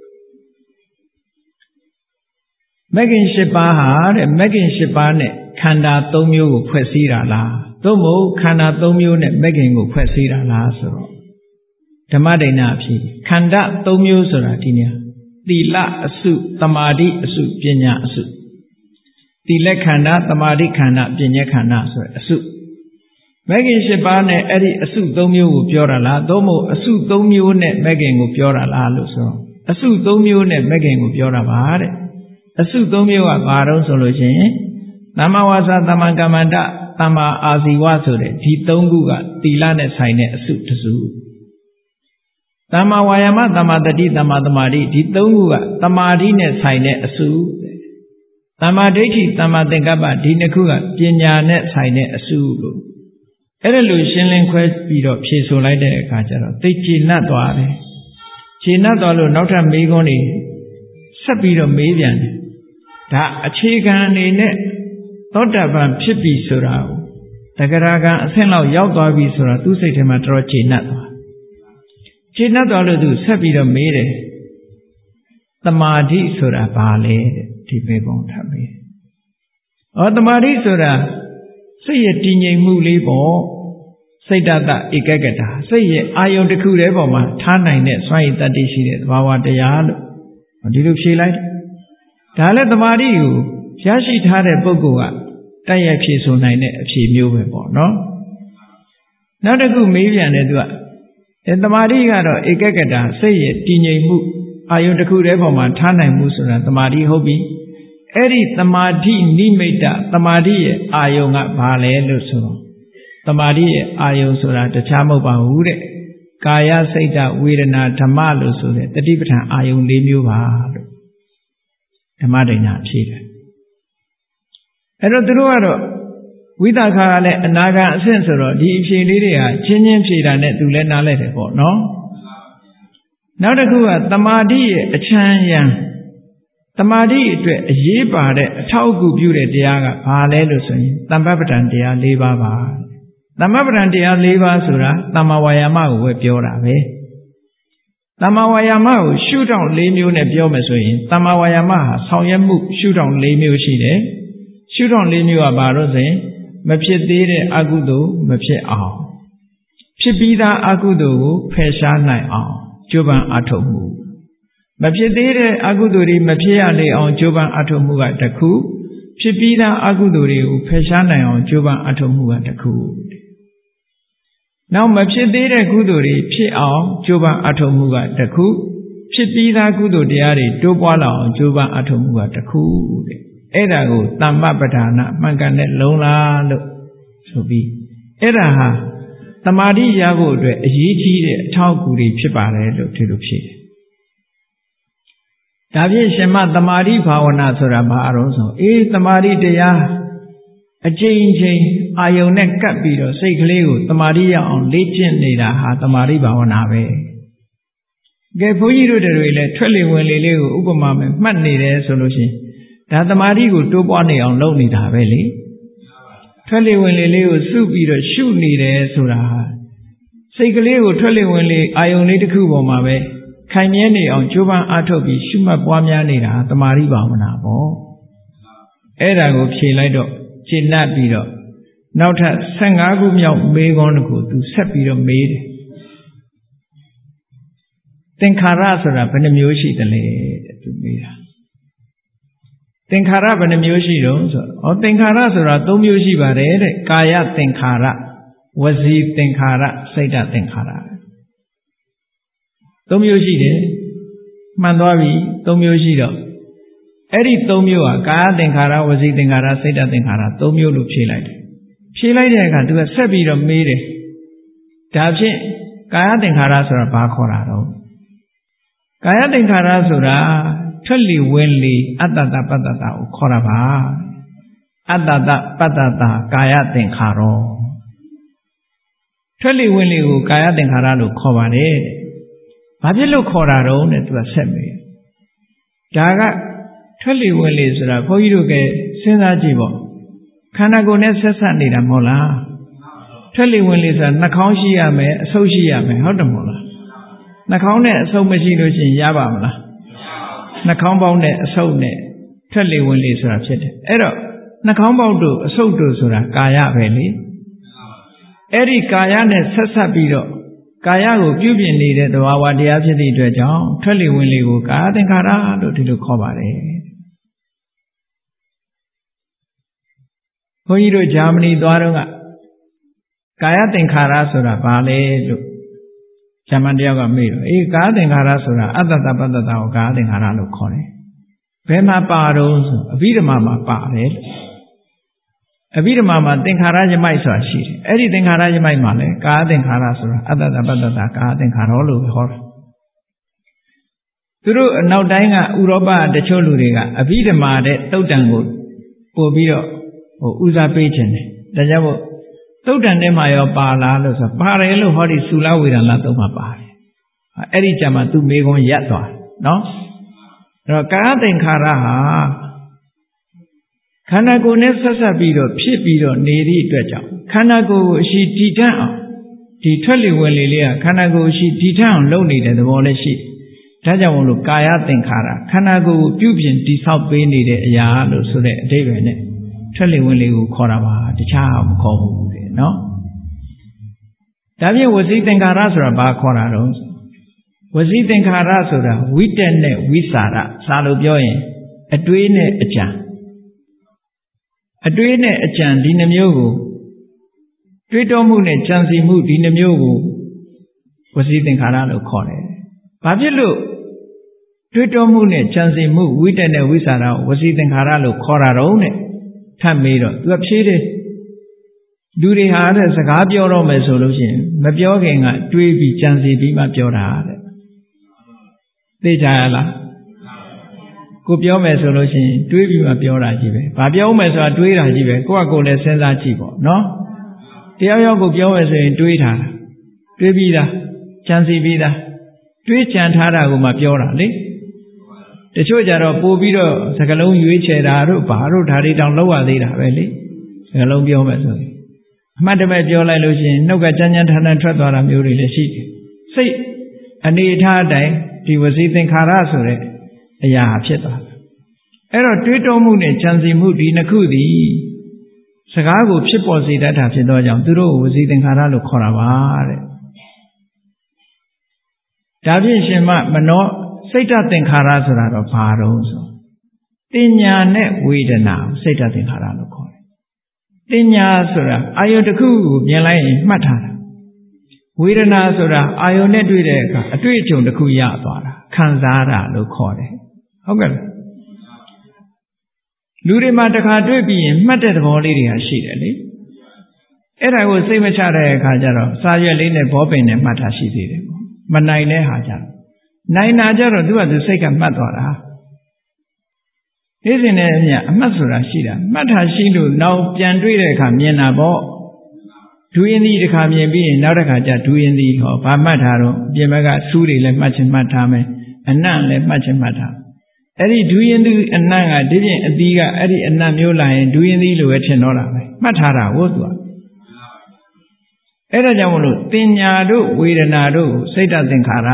မဂ္ဂင်၈ပါးဟာတဲ့မဂ္ဂင်၈ပါးနဲ့ခန္ဓာ၃မျိုးကိုဖွဲ့စည်းတာလားသို့မဟုတ်ခန္ဓာ၃မျိုးနဲ့မဂ္ဂင်ကိုဖွဲ့စည်းတာလားဆိုတော့ဓမ္မဒိဋ္ဌာအဖြစ်ခန္ဓာ၃မျိုးဆိုတာဒီနေရာသီလအစုသမာဓိအစုပညာအစုသီလခန္ဓာသမာဓိခန္ဓာပညာခန္ဓာဆိုတဲ့အစုမဂ္ဂင်၈ပါးနဲ့အဲ့ဒီအစု၃မျိုးကိုပြောတာလားသို့မဟုတ်အစု၃မျိုးနဲ့မဂ္ဂင်ကိုပြောတာလားလို့ဆိုအစု၃မျိုးနဲ့မဂ္ဂင်ကိုပြောတာပါတဲ့အစု၃မျိုးကဘာတော့ဆိုလို့ရှိရင်သမ္မာဝါစာသမ္မာကမ္မန္တသမ္မာအာဇီဝဆိုတဲ့ဒီ၃ခုကသီလနဲ့ဆိုင်တဲ့အစုတစ်စုသမ္မာဝါယာမသမ္မာတတိသမ္မာသမာဓိဒီ၃ခုကသမာဓိနဲ့ဆိုင်တဲ့အစုသမ္မာဒိဋ္ဌိသမ္မာသင်္ကပ္ပဒီနှစ်ခုကပညာနဲ့ဆိုင်တဲ့အစုလို့အဲ့ဒါလို့ရှင်းလင်းခွဲပြီးတော့ဖြေဆိုလိုက်တဲ့အခါကျတော့သိကျဉ်တ်သွားတယ်ကျဉ်တ်သွားလို့နောက်ထပ်မေးခွန်းတွေဆက်ပြီးတော့မေးပြန်တယ်ဒါအခြေခံအနေနဲ့သောတာပန်ဖြစ်ပြီဆိုတာကိုတဂရကံအဆင့်လောက်ရောက်သွားပြီဆိုတာသူ့စိတ်ထဲမှာတော်တော်ကျဉ်တ်သွားကျဉ်တ်သွားလို့သူဆက်ပြီးတော့မေးတယ်သမာဓိဆိုတာဘာလဲတဲ့ဒီမေးခွန်းထပ်မေးဩသမာဓိဆိုတာစိတ်ရဲ့တည်ငြိမ်မှုလေးပေါ့စိတ်တတဧကဂတစိတ်ရဲ့အာယုံတစ်ခုတည်းပေါ်မှာထားနိုင်တဲ့စွမ်းရည်တတ္တိရှိတဲ့သဘာဝတရားလို့ဒီလိုဖြေလိုက်ဒါလည်းသမာဓိကိုရရှိထားတဲ့ပုဂ္ဂိုလ်ကတိုက်ရိုက်ဖြေဆိုနိုင်တဲ့အဖြေမျိုးပဲပေါ့နော်နောက်တစ်ခုမေးပြန်တယ်သူကအဲသမာဓိကတော့ဧကဂတစိတ်ရဲ့တည်ငြိမ်မှုအာယုံတစ်ခုတည်းပေါ်မှာထားနိုင်မှုဆိုတာသမာဓိဟုတ်ပြီအဲ့ဒီသမာဓိနိမိတ်တသမာဓိရဲ့အာယုံကဘာလဲလို့ဆိုတော့သမာဓိရဲ့အာယုံဆိုတာတခြားမဟုတ်ပါဘူးတဲ့ကာယစိတ်တဝေဒနာဓမ္မလို့ဆိုတဲ့တတိပဋ္ဌာန်အာယုံ၄မျိုးပါလို့ဓမ္မဒိဋ္ဌာဖြေတယ်အဲ့တော့သူတို့ကတော့ဝိသခာကလည်းအနာဂံအဆင့်ဆိုတော့ဒီအဖြေလေးတွေဟာချင်းချင်းဖြေတာနဲ့သူလည်းနားလဲတယ်ပေါ့နော်နောက်တစ်ခုကသမာဓိရဲ့အချမ်းရံသမာဓိအတွက်အရေးပါတဲ့အထောက်အကူပြုတဲ့တရားကဘာလဲလို့ဆိုရင်သမ္ပပဋ္ဌာန်တရား၄ပါးပါသမ္ပပဋ္ဌာန်တရား၄ပါးဆိုတာသမ္မာဝါယာမကိုပဲပြောတာပဲသမ္မာဝါယာမကိုရှုထောင့်၄မျိုးနဲ့ပြောမယ်ဆိုရင်သမ္မာဝါယာမဟာဆောင်ရွက်မှုရှုထောင့်၄မျိုးရှိတယ်ရှုထောင့်၄မျိုးကဘာလို့ဆိုရင်မဖြစ်သေးတဲ့အကုသိုလ်မဖြစ်အောင်ဖြစ်ပြီးသားအကုသိုလ်ကိုဖယ်ရှားနိုင်အောင်ကြိုးပမ်းအားထုတ်မှုမဖြစ်သေးတဲ့အကုသိုလ်တွေမဖြစ်ရလေအောင်ကြိုးပမ်းအားထုတ်မှုကတစ်ခုဖြစ်ပြီးသားအကုသိုလ်တွေကိုဖယ်ရှားနိုင်အောင်ကြိုးပမ်းအားထုတ်မှုကတစ်ခုနောက်မဖြစ်သေးတဲ့ကုသိုလ်တွေဖြစ်အောင်ကြိုးပမ်းအထောက်မှုကတစ်ခုဖြစ်ပြီးသားကုသိုလ်တရားတွေတိုးပွားလာအောင်ကြိုးပမ်းအထောက်မှုကတစ်ခုတဲ့အဲ့ဒါကိုတမ္မပဌာနာမှန်ကန်တဲ့လုံးလားလို့ဆိုပြီးအဲ့ဒါဟာသမာဓိရဖို့အတွက်အရေးကြီးတဲ့အထောက်အကူတွေဖြစ်ပါတယ်လို့ဒီလိုဖြစ်တယ်ဒါဖြင့်ရှင်မသမာဓိဘာဝနာဆိုတာဘာအရောဆိုအေးသမာဓိတရားအချိန်ချင်းအာယုန်နဲ့ကပ်ပြီးတော့စိတ်ကလေးကိုသမာဓိရအောင်လေ့ကျင့်နေတာဟာသမာဓိဘာဝနာပဲကဲဘုန်းကြီးတို့တွေလည်းထွက်လေဝင်လေလေးကိုဥပမာမဲ့မှတ်နေတယ်ဆိုလို့ရှိရင်ဒါသမာဓိကိုတိုးပွားနေအောင်လုပ်နေတာပဲလေထွက်လေဝင်လေလေးကိုစုပြီးတော့ရှုနေတယ်ဆိုတာဟာစိတ်ကလေးကိုထွက်လေဝင်လေအာယုန်လေးတစ်ခုပေါ်မှာပဲခိုင်မြဲနေအောင်ကြိုးပမ်းအားထုတ်ပြီးရှုမှတ်ပွားများနေတာသမာဓိဘာဝနာပေါ့အဲ့ဒါကိုဖြေလိုက်တော့ရှင်း납ပြီးတော့နောက်ထပ်ဆယ့်ငါးခုမြောက်မေးခွန်းတစ်ခုသူဆက်ပြီးတော့မေးတယ်သင်္ခါရဆိုတာဘယ်နှမျိုးရှိသလဲတဲ့သူမေးတာသင်္ခါရဘယ်နှမျိုးရှိတော့ဆိုတော့ဩသင်္ခါရဆိုတာသုံးမျိုးရှိပါတယ်တဲ့ကာယသင်္ခါရဝစီသင်္ခါရစိတ်တသင်္ခါရသုံးမျိုးရှိတယ်မှန်သွားပြီသုံးမျိုးရှိတော့အဲ့ဒီသုံးမျိုးဟာကာယသင်္ခါရဝစီသင်္ခါရစိတ်တသင်္ခါရသုံးမျိုးလို့ဖြေလိုက်တယ်ဖြေလိုက်တဲ့အခါသူကဆက်ပြီးတော့မေးတယ်ဒါဖြင့်ကာယသင်္ခါရဆိုတာဘာခေါ်တာတော့ကာယသင်္ခါရဆိုတာထွက်လေဝင်လေအတ္တတပတ္တတာကိုခေါ်တာပါအတ္တတပတ္တတာကာယသင်္ခါရောထွက်လေဝင်လေကိုကာယသင်္ခါရလို့ခေါ်ပါတယ်ဘာဖြစ်လို့ခေါ်တာတော့နဲ့သူကဆက်မေးဒါကထွက်လေဝင်လေဆိုတာဘုန်းကြီးတို့ကစဉ်းစားကြည့်ပေါ့ခန္ဓာကိုယ်နဲ့ဆက်ဆက်နေတာမဟုတ်လားထွက်လေဝင်လေဆိုတာနှာခေါင်းရှိရမယ်အဆုပ်ရှိရမယ်ဟုတ်တယ်မဟုတ်လားနှာခေါင်းနဲ့အဆုပ်မရှိလို့ရှိရင်ရပါမလားနှာခေါင်းပေါက်နဲ့အဆုပ်နဲ့ထွက်လေဝင်လေဆိုတာဖြစ်တယ်အဲ့တော့နှာခေါင်းပေါက်တို့အဆုပ်တို့ဆိုတာကာယပဲလေအဲ့ဒီကာယနဲ့ဆက်ဆက်ပြီးတော့ကာယကိုပြုပြင်နေတဲ့သဘာဝတရားဖြစ်သည့်အတွက်ကြောင့်ထွက်လေဝင်လေကိုကာယသင်္ခါရလို့ဒီလိုခေါ်ပါတယ်ဘုန်းကြီးတို့ဂျာမနီသွားတော့ကကာယသင်္ခါရဆိုတာဘာလဲလို့ဂျာမန်တယောက်ကမေးတော့အေးကာယသင်္ခါရဆိုတာအတ္တတပတ္တတာကိုကာယသင်္ခါရလို့ခေါ်တယ်ဘယ်မှာပါတော့ဆိုအဘိဓမ္မာမှာပါတယ်လို့အဘိဓမ္မာမှာသင်္ခါရယမိုက်ဆိုတာရှိတယ်အဲ့ဒီသင်္ခါရယမိုက်မှာလည်းကာယသင်္ခါရဆိုတာအတ္တတပတ္တတာကာယသင်္ခါရလို့ခေါ်တယ်သူတို့အနောက်တိုင်းကဥရောပတချို့လူတွေကအဘိဓမ္မာတဲ့သုတ်တံကိုပို့ပြီးတော့ဟိုဦးစားပေးခြင်းတယ်ဒါကြောင့်မို့သုတ်တံထဲမှာရောပါလားလို့ဆိုပါတယ်လို့ဟောဒီသုလဝေဒနာသုံးမှာပါတယ်အဲ့ဒီကြမှာသူမေခွန်းရပ်သွားနော်အဲ့တော့ကာယသင်္ခါရဟာခန္ဓာကိုယ်နဲ့ဆက်ဆက်ပြီးတော့ဖြစ်ပြီးတော့နေသည့်အတွက်ကြောင့်ခန္ဓာကိုယ်ကိုအရှိတည်ထအောင်ဒီထွက်လေဝင်လေလေးကခန္ဓာကိုယ်အရှိတည်ထအောင်လုပ်နေတဲ့သဘောလည်းရှိဒါကြောင့်မို့လို့ကာယသင်္ခါရခန္ဓာကိုယ်ကိုပြုပြင်တည်ဆောက်ပေးနေတဲ့အရာလို့ဆိုတဲ့အဓိပ္ပာယ်နဲ့ထွက်လေဝင်လေကိုခေါ်တာပါတခြားမခေါ်ဘူးတဲ့နော်ဒါဖြင့်ဝစီသင်္ခါရဆိုတာဘာခေါ်တာတော့ဝစီသင်္ခါရဆိုတာဝိတက်နဲ့ဝိစာရစာလို့ပြောရင်အတွေးနဲ့အကြံအတွေးနဲ့အကြံဒီနှမျိုးကိုတွေးတောမှုနဲ့ကြံစီမှုဒီနှမျိုးကိုဝစီသင်္ခါရလို့ခေါ်တယ်ဘာဖြစ်လို့တွေးတောမှုနဲ့ကြံစီမှုဝိတက်နဲ့ဝိစာရကိုဝစီသင်္ခါရလို့ခေါ်တာတော့နဲ့ထပ်မေးတော့သူကဖြေတယ်လူတွေဟာတဲ့စကားပြောတော့မယ်ဆိုလို့ရှိရင်မပြောခင်ကတွေးပြီးကြံစီပြီးမှပြောတာတဲ့သိကြရလားကိုပြောမယ်ဆိုလို့ရှိရင်တွေးပြီးမှပြောတာကြီးပဲဘာပြောမယ်ဆိုတာတွေးတာကြီးပဲကိုယ့်ကကိုယ်လည်းစဉ်းစားကြည့်ပေါ့နော်တရားရောက်ကိုပြောမယ်ဆိုရင်တွေးထားတာတွေးပြီးသားကြံစီပြီးသားတွေးကြံထားတာကိုမှပြောတာလေတချို့ကြတော့ပို့ပြီးတော့စကလုံးရွေးချယ်တာတို့ဘာတို့ဓာရီတောင်လောက်ရသေးတာပဲလေစကလုံးပြောမယ်ဆိုရင်အမှတ်တမဲ့ပြောလိုက်လို့ရှိရင်နှုတ်ကကြမ်းကြမ်းထန်ထန်ထွက်သွားတာမျိုးတွေလည်းရှိတယ်စိတ်အနေထားအတိုင်းဒီဝစီသင်္ခါရဆိုတဲ့အရာဖြစ်သွားတယ်အဲ့တော့တွေးတောမှုနဲ့ကြံစီမှုဒီနှစ်ခုသည်စကားကိုဖြစ်ပေါ်စေတတ်တာဖြစ်သောကြောင့်သူတို့ဝစီသင်္ခါရလို့ခေါ်တာပါတဲ့ဒါဖြင့်ရှင်မမနောစိတ်တသင်္ခါရဆိုတာတော့ဘာတော့ဆိုတင်ညာနဲ့ဝေဒနာစိတ်တသင်္ခါရလို့ခေါ်တယ်တင်ညာဆိုတာအာယုတစ်ခုကိုမြင်လိုက်ရင်မှတ်ထားတာဝေဒနာဆိုတာအာယုန်နဲ့တွေ့တဲ့အခါအတွေ့အကြုံတစ်ခုရသွားတာခံစားတာလို့ခေါ်တယ်ဟုတ်ကဲ့လူတွေမှာတစ်ခါတွေ့ပြီးရင်မှတ်တဲ့သဘောလေးတွေကရှိတယ်လေအဲ့ဒါကိုစိတ်မချတဲ့အခါကျတော့စာရွက်လေးနဲ့ဘောပင်နဲ့မှတ်တာရှိသေးတယ်မနိုင်တဲ့ဟာကြတော့နိုင်တာကြတော့သူကသူစိတ်ကမှတ်သွားတာနေ့စဉ်နဲ့အမျှအမှတ်ဆိုတာရှိတာမှတ်တာရှိလို့နောက်ပြန်တွေ့တဲ့အခါမြင်တာပေါ့ဒူးရင်ဒီတစ်ခါမြင်ပြီးရင်နောက်တစ်ခါကျဒူးရင်ဒီဟောဘာမှတ်တာတော့အပြင်ဘက်ကစူးတွေလည်းမှတ်ချင်မှတ်ထားမယ်အနံ့လည်းမှတ်ချင်မှတ်ထားအဲ့ဒီဒူးရင်ဒီအနံ့ကဒီပြင်အသီးကအဲ့ဒီအနံ့မျိုးလာရင်ဒူးရင်ဒီလိုပဲထင်တော့တာပဲမှတ်ထားတာဟုတ်သူကအဲ့ဒါကြောင့်မလို့တင်ညာတို့ဝေဒနာတို့စိတ်တသင်္ခါရ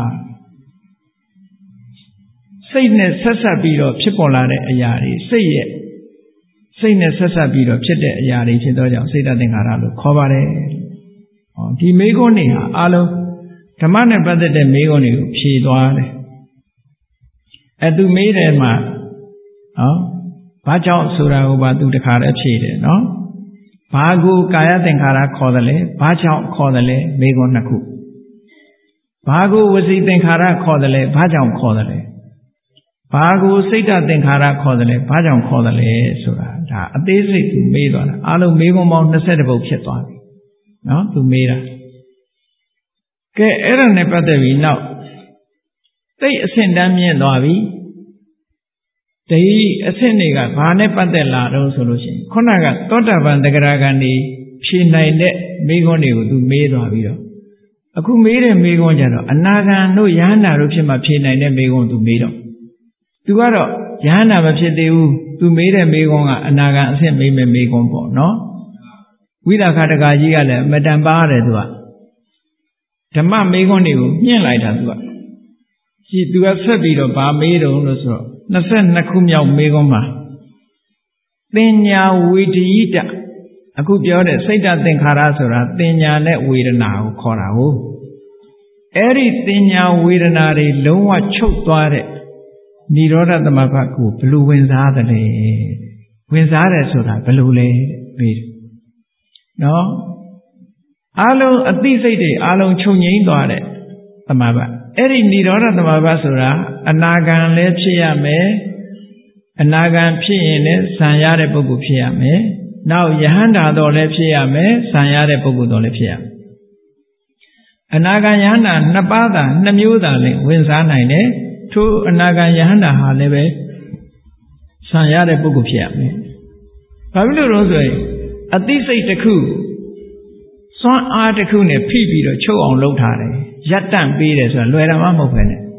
စိတ်နဲ့ဆက်ဆက်ပြီးတော့ဖြစ်ပေါ်လာတဲ့အရာတွေစိတ်ရဲ့စိတ်နဲ့ဆက်ဆက်ပြီးတော့ဖြစ်တဲ့အရာတွေဖြစ်သောကြောင့်စိတ်တသင်္ခါရလို့ခေါ်ပါတယ်။ဟောဒီမေခွန်းတွေဟာအလုံးဓမ္မနဲ့ပတ်သက်တဲ့မေခွန်းတွေကိုဖြေသွားတယ်။အဲသူမေးတယ်မှာဟောဘာကြောင့်ဆိုတာကိုပါသူတခါတည်းဖြေတယ်နော်။ဘာကိုကာယသင်္ခါရခေါ်တယ်လဲဘာကြောင့်ခေါ်တယ်လဲမေခွန်းနှစ်ခု။ဘာကိုဝစီသင်္ခါရခေါ်တယ်လဲဘာကြောင့်ခေါ်တယ်လဲဘာကိုစိတ်တသင်္ခါရခေါ်တယ်လဲဘာကြောင့်ခေါ်တယ်လဲဆိုတာဒါအသေးစိတ်သူမေးသွားတာအားလုံးမေးခွန်းပေါင်း20ပုဒ်ဖြစ်သွားပြီနော်သူမေးတာကဲအဲ့ဒါနဲ့ပတ်သက်ပြီးနောက်သိအဆင့်တန်းမြင့်သွားပြီဒီအဆင့်တွေကဘာနဲ့ပတ်သက်လာတော့ဆိုလို့ရှိရင်ခုနကသောတာပန်တဂရဂံဒီဖြေနိုင်တဲ့မေးခွန်းတွေကိုသူမေးသွားပြီးတော့အခုမေးတဲ့မေးခွန်းကြတော့အနာဂံတို့ယန္တာတို့ဖြစ်မှဖြေနိုင်တဲ့မေးခွန်းသူမေးတော့သူကတော့ယန္တာမဖြစ်သေးဘူးသူမေးတဲ့မေးခွန်းကအနာဂံအဆင့်မေးမဲ့မေးခွန်းပေါ့နော်ဝိသခတကကြီးကလည်းအမတန်ပါရတယ်သူကဓမ္မမေးခွန်းတွေကိုညှင့်လိုက်တာသူကရှိသူကဆက်ပြီးတော့ဗာမေးတော့လို့ဆိုတော့22ခုမြောက်မေးခွန်းမှာသင်ညာဝေဒိတအခုပြောတဲ့စိတ်တသင်္ခါရဆိုတာသင်ညာနဲ့ဝေဒနာကိုခေါ်တာဟုတ်အဲ့ဒီသင်ညာဝေဒနာတွေလုံးဝချုပ်သွားတဲ့နိရောဓသမဘတ်ကိုဘယ်လိုဝင်စားသလဲဝင်စားတယ်ဆိုတာဘယ်လိုလဲမေးတယ်နော်အလုံးအသိစိတ်တွေအလုံးချုပ်ငြိမ်းသွားတဲ့သမဘတ်အဲ့ဒီနိရောဓသမဘတ်ဆိုတာအနာဂံလည်းဖြစ်ရမယ်အနာဂံဖြစ်ရင်လည်းဇံရတဲ့ပုဂ္ဂိုလ်ဖြစ်ရမယ်နောက်ယဟန္တာတော်လည်းဖြစ်ရမယ်ဇံရတဲ့ပုဂ္ဂိုလ်တော်လည်းဖြစ်ရမယ်အနာဂံယဟန္တာနှစ်ပါးသာနှစ်မျိုးသာလည်းဝင်စားနိုင်တယ်ထိုအနာဂံယဟန္တာဟာလည်းပဲဆံရတဲ့ပုဂ္ဂိုလ်ဖြစ်ရမယ်။ဘာဖြစ်လို့လဲဆိုရင်အသိစိတ်တစ်ခုစွမ်းအားတစ်ခုနဲ့ဖိပြီးတော့ချုပ်အောင်လုပ်ထားတယ်။ရပ်တန့်ပေးတယ်ဆိုတာလွယ်တာမှမဟုတ်ပဲနဲ့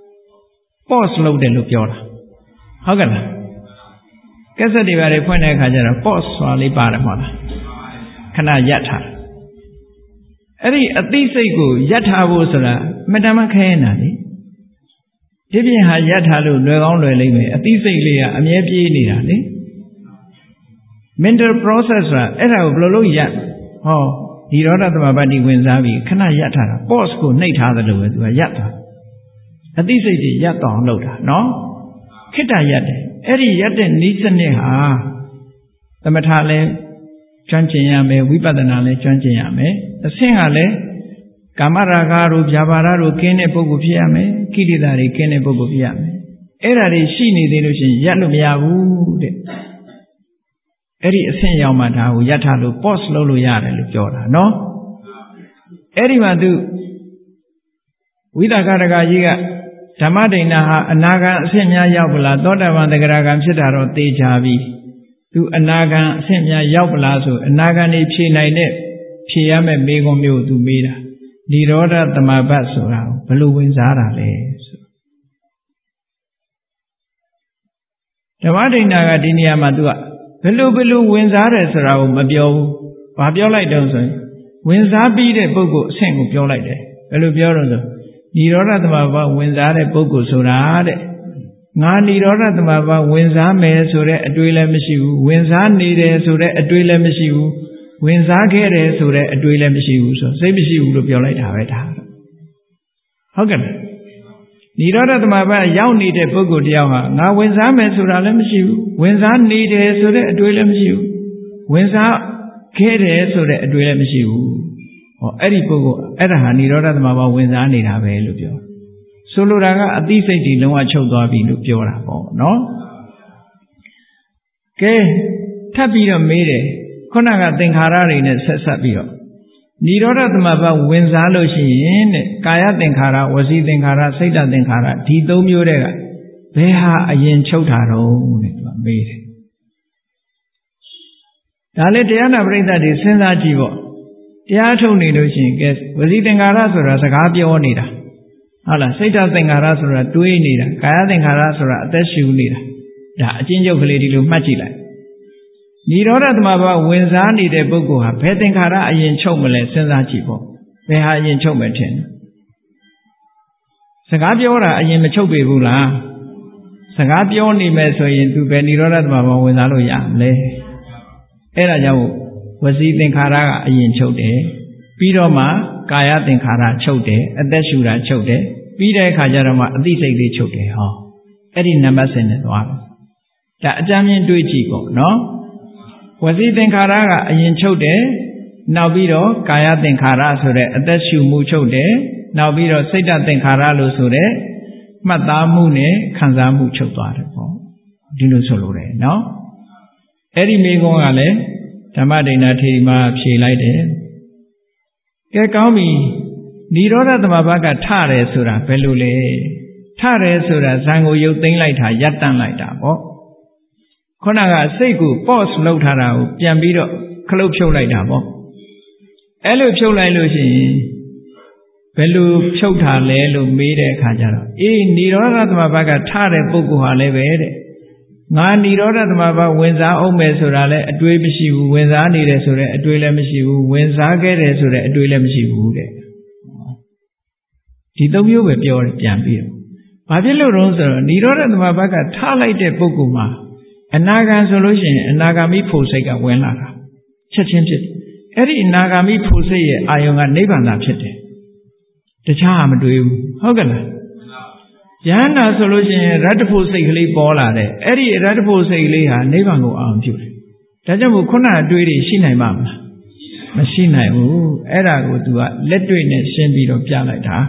pause လုပ်တယ်လို့ပြောတာ။ဟုတ်ကဲ့လား။ကက်ဆက်တွေပါလေဖွင့်တဲ့အခါကျတော့ pause ဆိုတာလေးပါတယ်မဟုတ်လား။ခဏရပ်ထား။အဲ့ဒီအသိစိတ်ကိုရပ်ထားဖို့ဆိုတာအမှန်တမ်းခဲနေတာလေ။ဒီပြင်ဟာရပ်ထားလို့လွယ်ကောင်းလွယ်လိမ့်မယ်အသိစိတ်လေးကအမြဲပြေးနေတာလေ mental process ဆိုတာအဲ့ဒါကိုဘယ်လိုလုပ်ရပ်ဟောဒီရောဓသမဘတ်ဒီဝင်စားပြီးခဏရပ်ထားတာ pause ကိုနှိပ်ထားသလိုပဲသူကရပ်သွားအသိစိတ်တွေရပ်တော့လုပ်တာနော်ခိတ္တရပ်တယ်အဲ့ဒီရပ်တဲ့ဤစနစ်ဟာသမထလည်းကျွမ်းကျင်ရမယ်ဝိပဿနာလည်းကျွမ်းကျင်ရမယ်အဆင့်ကလည်းကာမရာဂတို့ဗျာပါဒတို့ကင်းတဲ့ပုဂ္ဂိုလ်ဖြစ်ရမယ်ကိလေသာတွေကင်းတဲ့ပုဂ္ဂိုလ်ဖြစ်ရမယ်အဲ့ဒါတွေရှိနေသေးလို့ရှိရင်ရပ်လို့မရဘူးတဲ့အဲ့ဒီအဆင့်ရောက်မှဒါကိုရပ်ထားလို့ pause လုပ်လို့ရတယ်လို့ပြောတာနော်အဲ့ဒီမှာသူဝိသကရကကြီးကဓမ္မဒိဏဟာအနာဂံအဆင့်များရောက်ပလားသောတာပန်တဂရဂံဖြစ်တာတော့သိကြပြီသူအနာဂံအဆင့်များရောက်ပလားဆိုအနာဂံနေဖြေနိုင်တဲ့ဖြေရမယ့်မေးခွန်းမျိုးသူမေးတာနိရောဓသမဘတ်ဆိုတာဘယ်လိုဝင်စားတာလဲဆိုဓမ္မဒိဏကဒီနေရာမှာသူကဘယ်လိုဘယ်လိုဝင်စားတယ်ဆိုတာကိုမပြောဘူး။ဘာပြောလိုက်တော့ဆိုရင်ဝင်စားပြီးတဲ့ပုဂ္ဂိုလ်အဆင့်ကိုပြောလိုက်တယ်။ဘယ်လိုပြောတော့ဆိုနိရောဓသမဘတ်ဝင်စားတဲ့ပုဂ္ဂိုလ်ဆိုတာတဲ့ငါနိရောဓသမဘတ်ဝင်စားမယ်ဆိုတဲ့အတွေ့လည်းမရှိဘူး။ဝင်စားနေတယ်ဆိုတဲ့အတွေ့လည်းမရှိဘူး။ဝင်စားခဲ့တယ်ဆိုတဲ့အတွေ့လည်းမရှိဘူးဆိုစိတ်မရှိဘူးလို့ပြောလိုက်တာပဲဒါဟုတ်ကဲ့နိရောဓသမဘတ်ရောက်နေတဲ့ပုဂ္ဂိုလ်တယောက်ဟာငါဝင်စားမယ်ဆိုတာလည်းမရှိဘူးဝင်စားနေတယ်ဆိုတဲ့အတွေ့လည်းမရှိဘူးဝင်စားခဲ့တယ်ဆိုတဲ့အတွေ့လည်းမရှိဘူးဩအဲ့ဒီပုဂ္ဂိုလ်အဲ့ဒါဟာនិရောဓသမဘာဝဝင်စားနေတာပဲလို့ပြောဆိုလိုတာကအသိစိတ်တွေလုံးဝချုပ်သွားပြီလို့ပြောတာပေါ့နော်ကဲထပ်ပြီးတော့မေးတယ်ခုနကသင်္ခါရတွေနဲ့ဆက်ဆက်ပြီးတော့និရောဓသမဘာဝင်စားလို့ရှိရင်တဲ့ကာယသင်္ခါရဝစီသင်္ခါရစိတ်တသင်္ခါရဒီသုံးမျိုးတည်းကဘယ်ဟာအရင်ချုပ်တာတော့တဲ့သူကမေးတယ်ဒါလည်းတရားနာပရိသတ်တွေစဉ်းစားကြည့်ပေါ့တရားထုတ်နေလို့ရှိရင်ကဲဝစီသင်္ခါရဆိုတာစကားပြောနေတာဟုတ်လားစိတ်ဓာတ်သင်္ခါရဆိုတာတွေးနေတာကာယသင်္ခါရဆိုတာအသက်ရှူနေတာဒါအချင်းချုပ်ကလေးဒီလိုမှတ်ကြည့်လိုက်និရောဓသမဘာဝင်စားနေတဲ့ပုဂ္ဂိုလ်ဟာဘယ်သင်္ခါရအရင်ချုပ်မလဲစဉ်းစားကြည့်ပေါ့ဘယ်ဟာအရင်ချုပ်မယ်ထင်လဲစကားပြောတာအရင်မချုပ်ပေဘူးလားစကားပြောနေမယ်ဆိုရင်သူဘယ်និရောဓသမဘာဝင်စားလို့ရမလဲအဲ့ဒါကြောင့်ဝစီသင်္ခါရကအရင်ချုပ်တယ်ပြီးတော့မှကာယသင်္ခါရချုပ်တယ်အသက်ရှူတာချုပ်တယ်ပြီးတဲ့အခါကျတော့မှအသိစိတ်လေးချုပ်တယ်ဟောအဲ့ဒီနံပါတ်စဉ်နဲ့သွားတယ်ဒါအကြမ်းမြင်တွေးကြည့်ပေါ့နော်ဝစီသင်္ခါရကအရင်ချုပ်တယ်နောက်ပြီးတော့ကာယသင်္ခါရဆိုတဲ့အသက်ရှူမှုချုပ်တယ်နောက်ပြီးတော့စိတ်တသင်္ခါရလို့ဆိုတဲ့မှတ်သားမှုနဲ့ခံစားမှုချုပ်သွားတယ်ပေါ့ဒီလိုဆိုလိုတယ်နော်အဲ့ဒီမိကုံးကလည်းဓမ္မဒိဏထေရီမှာဖြေလိုက်တယ်ကဲကောင်းပြီនិရောဓသမဘာကထတယ်ဆိုတာဘယ်လိုလဲထတယ်ဆိုတာဇံကိုရုပ်သိမ်းလိုက်တာရပ်တန့်လိုက်တာပေါ့ခုနကစိတ်ကို pause လုပ်ထားတာကိုပြန်ပြီးတော့ခလုတ်ဖြုတ်လိုက်တာပေါ့အဲ့လိုဖြုတ်လိုက်လို့ရှိရင်ဘယ်လိုဖြုတ်တာလဲလို့မေးတဲ့အခါကျတော့အေးនិရောဓသမဘာကထတဲ့ပုဂ္ဂိုလ်ဟာလည်းပဲတဲ့ငါនិရောဓသမဘာဝင်စားအောင်မယ်ဆိုတာလည်းအတွေးမရှိဘူးဝင်စားနေတယ်ဆိုတဲ့အတွေးလည်းမရှိဘူးဝင်စားခဲ့တယ်ဆိုတဲ့အတွေးလည်းမရှိဘူးတဲ့ဒီသုံးမျိုးပဲပြောတယ်ပြန်ပြီးတော့ဘာဖြစ်လို့လဲဆိုတော့និရောဓသမဘာကထားလိုက်တဲ့ပုဂ္ဂိုလ်မှာအနာဂံဆိုလို့ရှိရင်အနာဂါမိဖို့စိတ်ကဝင်လာတာချက်ချင်းဖြစ်အဲ့ဒီအနာဂါမိဖို့စိတ်ရဲ့အာယုံကနိဗ္ဗာန်သာဖြစ်တယ်တခြားမတွေ့ဘူးဟုတ်ကဲ့လားယန္နာဆိုလို့ရှိရင်ရတ္တဖို့စိတ်ကလေးပေါ်လာတယ်အဲ့ဒီရတ္တဖို့စိတ်ကလေးဟာနိဗ္ဗာန်ကိုအောင်ပြုတယ်ဒါကြောင့်မို့ခုနအတွေ့တွေရှိနိုင်ပါမလားမရှိနိုင်ဘူးအဲ့ဒါကို तू ကလက်တွေ့နဲ့ရှင်းပြီးတော့ပြလိုက်တာ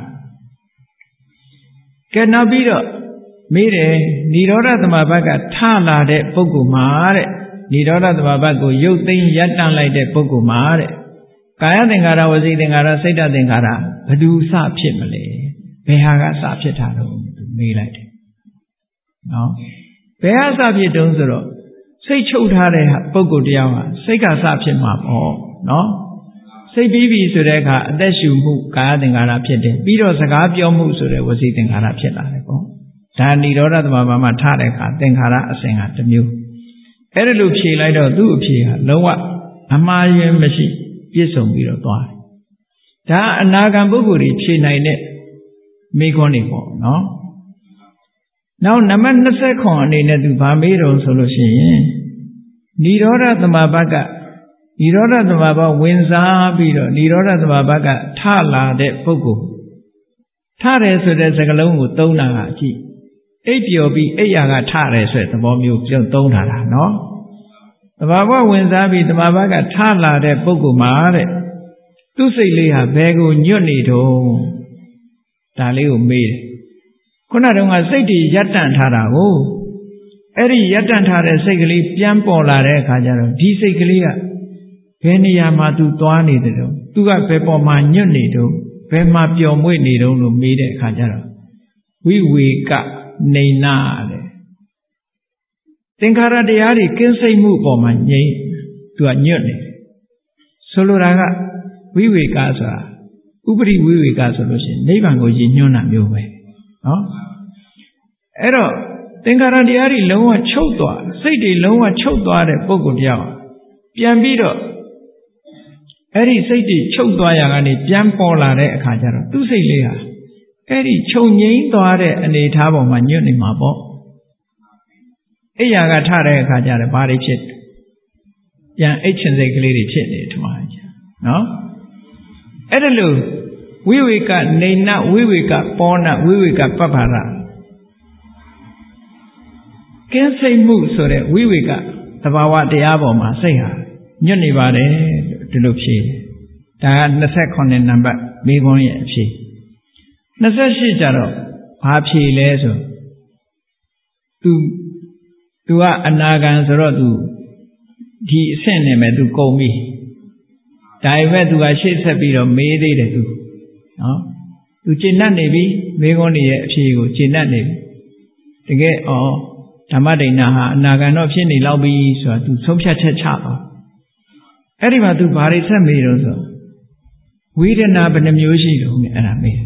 ကဲနောက်ပြီးတော့မေးတယ်និရောဓသမဘာကထလာတဲ့ပုဂ္ဂိုလ်မှာတဲ့និရောဓသမဘာကိုရုပ်သိမ်းရပ်တန့်လိုက်တဲ့ပုဂ္ဂိုလ်မှာတဲ့ကာယသင်္ခါရဝစီသင်္ခါရစိတ်တသင်္ခါရဘယ်သူစဖြစ်မလဲဘယ်ဟာကစဖြစ်တာတော့မေးလိုက်တယ်နော်ဘယ်ဟာစဖြစ်တုံးဆိုတော့စိတ်ချုပ်ထားတဲ့ပုဂ္ဂိုလ်တရားဟာစိတ်ကစဖြစ်မှာပေါ့နော်စိတ်ပြီးပြီဆိုတဲ့အခါအသက်ရှူမှုကာယသင်္ခါရဖြစ်တယ်ပြီးတော့စကားပြောမှုဆိုတဲ့ဝစီသင်္ခါရဖြစ်လာတယ်ပေါ့ဒါនិရောဓသမဘာမှာထားတဲ့အခါသင်္ခါရအစဉ်ကတစ်မျိုးအဲ့ဒါလို့ဖြေလိုက်တော့သူ့အဖြေဟာလုံးဝအမှားယွင်းမရှိပြည့်စုံပြီးတော့သွားတယ်ဒါအနာဂံပုဂ္ဂိုလ်တွေဖြေနိုင်တဲ့မိခွန်းတွေပေါ့နော်နောက်နံပါတ်ยี่สิบအနေနဲ့သူဗာမေးတော့ဆိုလို့ရှိရင်និရောဓသမဘာကនិရောဓသမဘာဝင်စားပြီးတော့និရောဓသမဘာကထလာတဲ့ပုဂ္ဂိုလ်ထတယ်ဆိုတဲ့စကားလုံးကိုသုံးတာကအကြည့်အိပ်ပျော်ပြီးအိပ်ရာကထတယ်ဆိုတဲ့သဘောမျိုးပြုသုံးထားတာနော်သမဘာဝင်စားပြီးသမဘာကထလာတဲ့ပုဂ္ဂိုလ်မှာတဲ့သူ့စိတ်လေးဟာဘယ်ကိုညွတ်နေတော့ဒါလေးကိုမေးတယ်ခုနတုန်းကစိတ်တွေရပ်တန့်ထားတာကိုအဲ့ဒီရပ်တန့်ထားတဲ့စိတ်ကလေးပြန်ပေါ်လာတဲ့အခါကျတော့ဒီစိတ်ကလေးကဘယ်နေရာမှာသူသွားနေတယ်တော့သူကဘယ်ပေါ်မှာညွတ်နေတော့ဘယ်မှာပျော်မွေ့နေတော့လို့မေးတဲ့အခါကျတော့ဝိဝေကနေနာတဲ့သင်္ခါရတရားတွေကင်းစိတ်မှုပေါ်မှာငြိမ့်သူကညွတ်နေဆိုလိုတာကဝိဝေကဆိုတာဥပရိဝိဝေကဆိုလို့ရှိရင်နိဗ္ဗာန်ကိုရည်ညွှန်းတာမျိုးပဲနော်အဲ့တော့သင်္ခါရတရားတွေလုံးဝချုပ်သွားစိတ်တွေလုံးဝချုပ်သွားတဲ့ပုဂ္ဂိုလ်တရားပြန်ပြီးတော့အဲ့ဒီစိတ်တွေချုပ်သွားရကနေပြန်ပေါ်လာတဲ့အခါကျတော့သူ့စိတ်လေးဟာအဲ့ဒီချုပ်ငြိမ်းသွားတဲ့အနေအထားပေါ်မှာညွတ်နေမှာပေါ့အိယာကထတဲ့အခါကျတော့ဘာတွေဖြစ်ပြန်အိတ်ချင်စိတ်ကလေးတွေဖြစ်နေတယ်ထမကြီးနော်အဲ့ဒါလို့ဝိဝေကနေနဝိဝေကပောနဝိဝေကပပ္ပရကင်းစိတ်မှုဆိုတဲ့ဝိဝေကသဘာဝတရားပေါ်မှာစိတ်ဟာညွတ်နေပါတယ်ဒီလိုဖြေဒါကtwenty-nineနံပါတ်မိခွန်းရဲ့အဖြေtwenty-eightကျတော့ဘာဖြေလဲဆို तू तू ကအနာဂံဆိုတော့ तू ဒီအဆင့်နဲ့မဲ့ तू ကုန်ပြီဒါပေမဲ့ तू ကရှေ့ဆက်ပြီးတော့မေးသေးတယ် तू နော် तू ကျင့်တတ်နေပြီမိခွန်းတွေရဲ့အဖြေကိုကျင့်တတ်နေပြီတကယ်အော်ဓမ္မဒိဏဟာအနာဂံတော့ဖြစ်နေလောက်ပြီဆိုတာ तू ဆုံးဖြတ်ချက်ချပါအဲ့ဒီမှာ तू ဘာတွေဆက်မေးတော့ဆိုဝေဒနာဘယ်နှမျိုးရှိတုံးလဲအဲ့ဒါမေး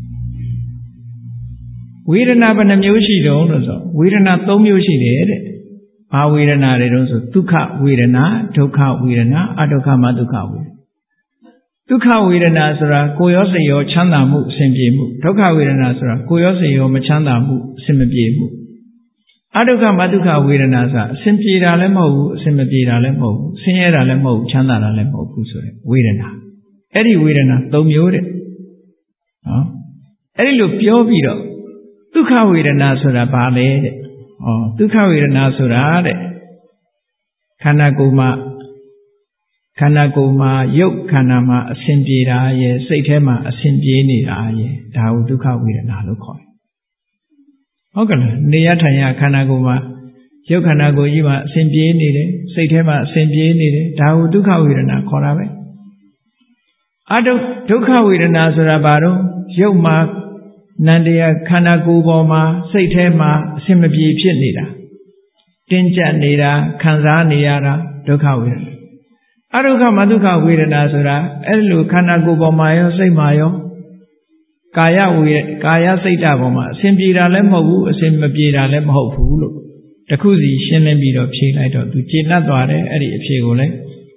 ဝေဒနာဘယ်နှမျိုးရှိတုံးလို့ဆိုဝေဒနာthreeမျိုးရှိတယ်တဲ့ဘာဝေဒနာတွေတုံးဆိုဒုက္ခဝေဒနာဒုက္ခဝေဒနာအဒုက္ခမဒုက္ခဝေဒနာဒုက္ခဝေဒနာဆိုတာကိုယ်ရောစိတ်ရောချမ်းသာမှုအစဉ်ပြေမှုဒုက္ခဝေဒနာဆိုတာကိုယ်ရောစိတ်ရောမချမ်းသာမှုအစဉ်မပြေမှုအဒုက္ခမဒုက္ခဝေဒနာဆိုတာအစဉ်ပြေတာလည်းမဟုတ်ဘူးအစဉ်မပြေတာလည်းမဟုတ်ဘူးဆင်းရဲတာလည်းမဟုတ်ဘူးချမ်းသာတာလည်းမဟုတ်ဘူးဆိုတဲ့ဝေဒနာအဲ့ဒီဝေဒနာthreeမျိုးတဲ့နော်အဲ့ဒီလိုပြောပြီးတော့ဒုက္ခဝေဒနာဆိုတာဘာလဲတဲ့ဩဒုက္ခဝေဒနာဆိုတာတဲ့ခန္ဓာကိုယ်မှာခန္ဓာကိုယ်မှာရုပ်ခန္ဓာမှာအစဉ်ပြေတာရဲ့စိတ်ထဲမှာအစဉ်ပြေနေတာရဲ့ဒါကိုဒုက္ခဝေဒနာလို့ခေါ်တယ်ဟုတ်ကဲ့လားနေရထိုင်ရခန္ဓာကိုယ်မှာရုပ်ခန္ဓာကိုယ်ကြီးမှာအစဉ်ပြေနေတယ်စိတ်ထဲမှာအစဉ်ပြေနေတယ်ဒါကိုဒုက္ခဝေဒနာခေါ်တာပဲအဒုဒုက္ခဝေဒနာဆိုတာဘာလို့ရုပ်မှာနန္တရားခန္ဓာကိုယ်ပေါ်မှာစိတ်ထဲမှာအစဉ်မပြေဖြစ်နေတာတင်းကျပ်နေတာခံစားနေရတာဒုက္ခဝေဒနာအဒုက္ခမဒုက္ခဝေဒနာဆိုတာအဲ့လိုခန္ဓာကိုယ်ပေါ်မှာရောစိတ်မှာရောကာယဝေကာယစိတ်ဓာတ်ပေါ်မှာအစဉ်ပြေတာလည်းမဟုတ်ဘူးအစဉ်မပြေတာလည်းမဟုတ်ဘူးလို့တခုစီရှင်းလင်းပြီးတော့ဖြေလိုက်တော့သူကျေနပ်သွားတယ်အဲ့ဒီအဖြေကိုလည်း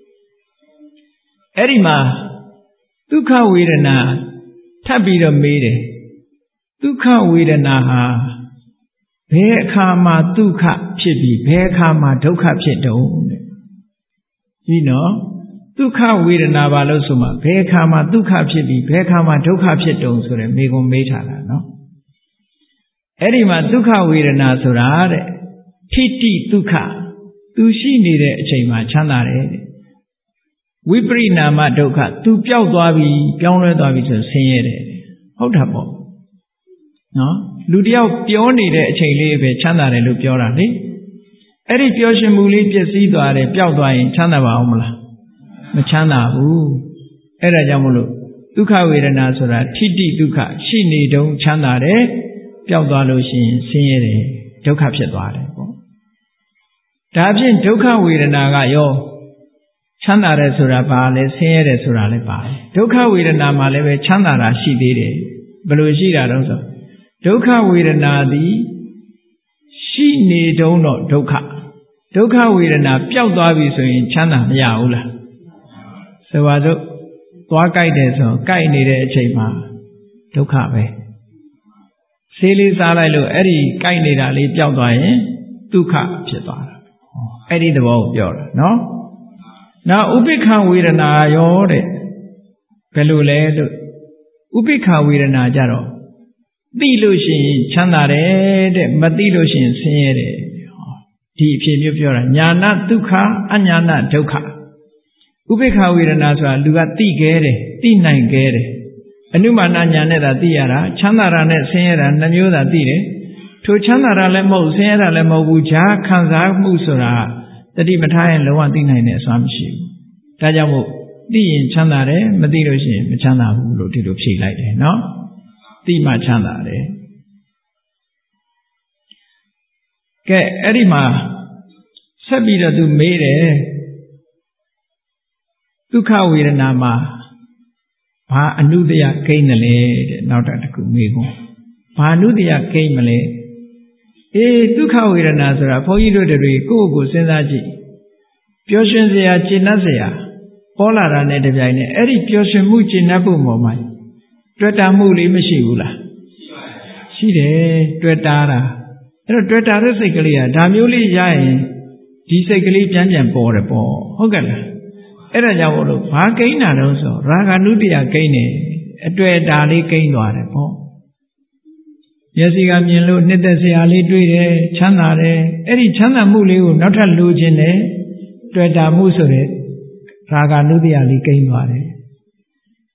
အဲ့ဒီမှာဒုက္ခဝေဒနာထပ်ပြီးတော့မေးတယ်ဒုက္ခဝေဒနာဟာဘယ်အခါမှဒုက္ခဖြစ်ပြီးဘယ်အခါမှဒုက္ခဖြစ်တုံးတဲ့ဒီနော်ဒုက္ခဝေဒနာပါလို့ဆိုမှဘယ်အခါမှဒုက္ခဖြစ်ပြီးဘယ်အခါမှဒုက္ခဖြစ်တုံးဆိုတဲ့မေကွန်မေးထားတာနော်အဲ့ဒီမှာဒုက္ခဝေဒနာဆိုတာတဲ့ထိတိဒုက္ခသူရှိနေတဲ့အချိန်မှာချမ်းသာတယ်တဲ့ဝိပရိနာမဒုက္ခသူပျောက်သွားပြီပြောင်းလဲသွားပြီဆိုဆင်းရဲတယ်ဟုတ်တာပေါ့နော်လူတယောက်ပြောနေတဲ့အချိန်လေးပဲချမ်းသာတယ်လို့ပြောတာလေအဲ့ဒီပြောရှင်မှုလေးပျက်စီးသွားတယ်ပျောက်သွားရင်ချမ်းသာပါအောင်မလားမချမ်းသာဘူးအဲ့ဒါကြောင့်မလို့ဒုက္ခဝေဒနာဆိုတာထိတိဒုက္ခရှိနေတုန်းချမ်းသာတယ်ပျောက်သွားလို့ရှိရင်ဆင်းရဲတယ်ဒုက္ခဖြစ်သွားတယ်ပေါ့ဒါဖြင့်ဒုက္ခဝေဒနာကရောချမ်းသာတယ်ဆိုတာဘာလဲဆင်းရဲတယ်ဆိုတာလည်းပါတယ်ဒုက္ခဝေဒနာမှာလည်းပဲချမ်းသာတာရှိသေးတယ်ဘယ်လိုရှိတာတော့ဆိုဒုက္ခဝေဒနာသည်ရှိနေတုန်းတော့ဒုက္ခဒုက္ခဝေဒနာပျောက်သွားပြီဆိုရင်ချမ်းသာမရဘူးလားဆိုပါစို့သွားကြိုက်တယ်ဆိုကြိုက်နေတဲ့အချိန်မှာဒုက္ခပဲဆေးလေးစားလိုက်လို့အဲ့ဒီကြိုက်နေတာလေးပျောက်သွားရင်ဒုက္ခဖြစ်သွားတာအဲ့ဒီသဘောကိုပြောတာနော်နောက်ဥပိ္ပခဝေဒနာရောတဲ့ဘယ်လိုလဲလို့ဥပိ္ပခဝေဒနာကြတော့သိလို့ရှိရင်ချမ်းသာတယ်တဲ့မသိလို့ရှိရင်ဆင်းရဲတယ်ဒီအဖြစ်မျိုးပြောတာညာနာဒုက္ခအညာနာဒုက္ခဥပိ္ပခဝေဒနာဆိုတာလူကသိခဲတယ်သိနိုင်ခဲတယ်အနုမာနညာနဲ့သာသိရတာချမ်းသာတာနဲ့ဆင်းရဲတာနှမျိုးသာသိတယ်ထိုချမ်းသာတာလည်းမဟုတ်ဆင်းရဲတာလည်းမဟုတ်ဘူးဈာခံစားမှုဆိုတာတတိမထားရင်လုံးဝသိနိုင်တဲ့အစွမ်းမရှိဘူးဒါကြောင့်မို့သိရင်ချမ်းသာတယ်မသိလို့ရှိရင်မချမ်းသာဘူးလို့ဒီလိုဖြေလိုက်တယ်နော်သိမှချမ်းသာတယ်ကဲအဲ့ဒီမှာဆက်ပြီးတော့သူမေးတယ်ဒုက္ခဝေဒနာမှာဘာအနုတ္တယကိန်းတယ်လဲတဲ့နောက်တစ်ခုမေးကုန်ဘာအနုတ္တယကိန်းမလဲအေးဒုက္ခဝေဒနာဆိုတာဘုန်းကြီးတို့တွေကိုယ့်ကိုယ်စဉ်းစားကြည့်ပျော်ရွှင်စရာကျဉ်းနှံ့စရာပေါ်လာတာနဲ့တပြိုင်နက်အဲ့ဒီပျော်ရွှင်မှုကျဉ်းနှံ့ဖို့ပေါ်မှာတွေ့တာမှုလေးမရှိဘူးလားရှိတယ်တွေ့တာတာအဲ့တော့တွေ့တာတဲ့စိတ်ကလေးကဒါမျိုးလေးရရင်ဒီစိတ်ကလေးပြန်ပြန်ပေါ်တယ်ပေါ့ဟုတ်ကဲ့လားအဲ့ဒါကြောင့်မို့လို့ဘာကိန်းတာတော့ဆိုရာဂနုတ္တယကိန်းနေအတွေ့အတာလေးကိန်းသွားတယ်ပေါ့မျက်စိကမြင်လို့နှစ်သက်စရာလေးတွေ့တယ်ချမ်းသာတယ်အဲ့ဒီချမ်းသာမှုလေးကိုနောက်ထပ်လိုချင်တယ်တွေ့တာမှုဆိုတဲ့ရာဂနုတ္တယလေးကိန်းသွားတယ်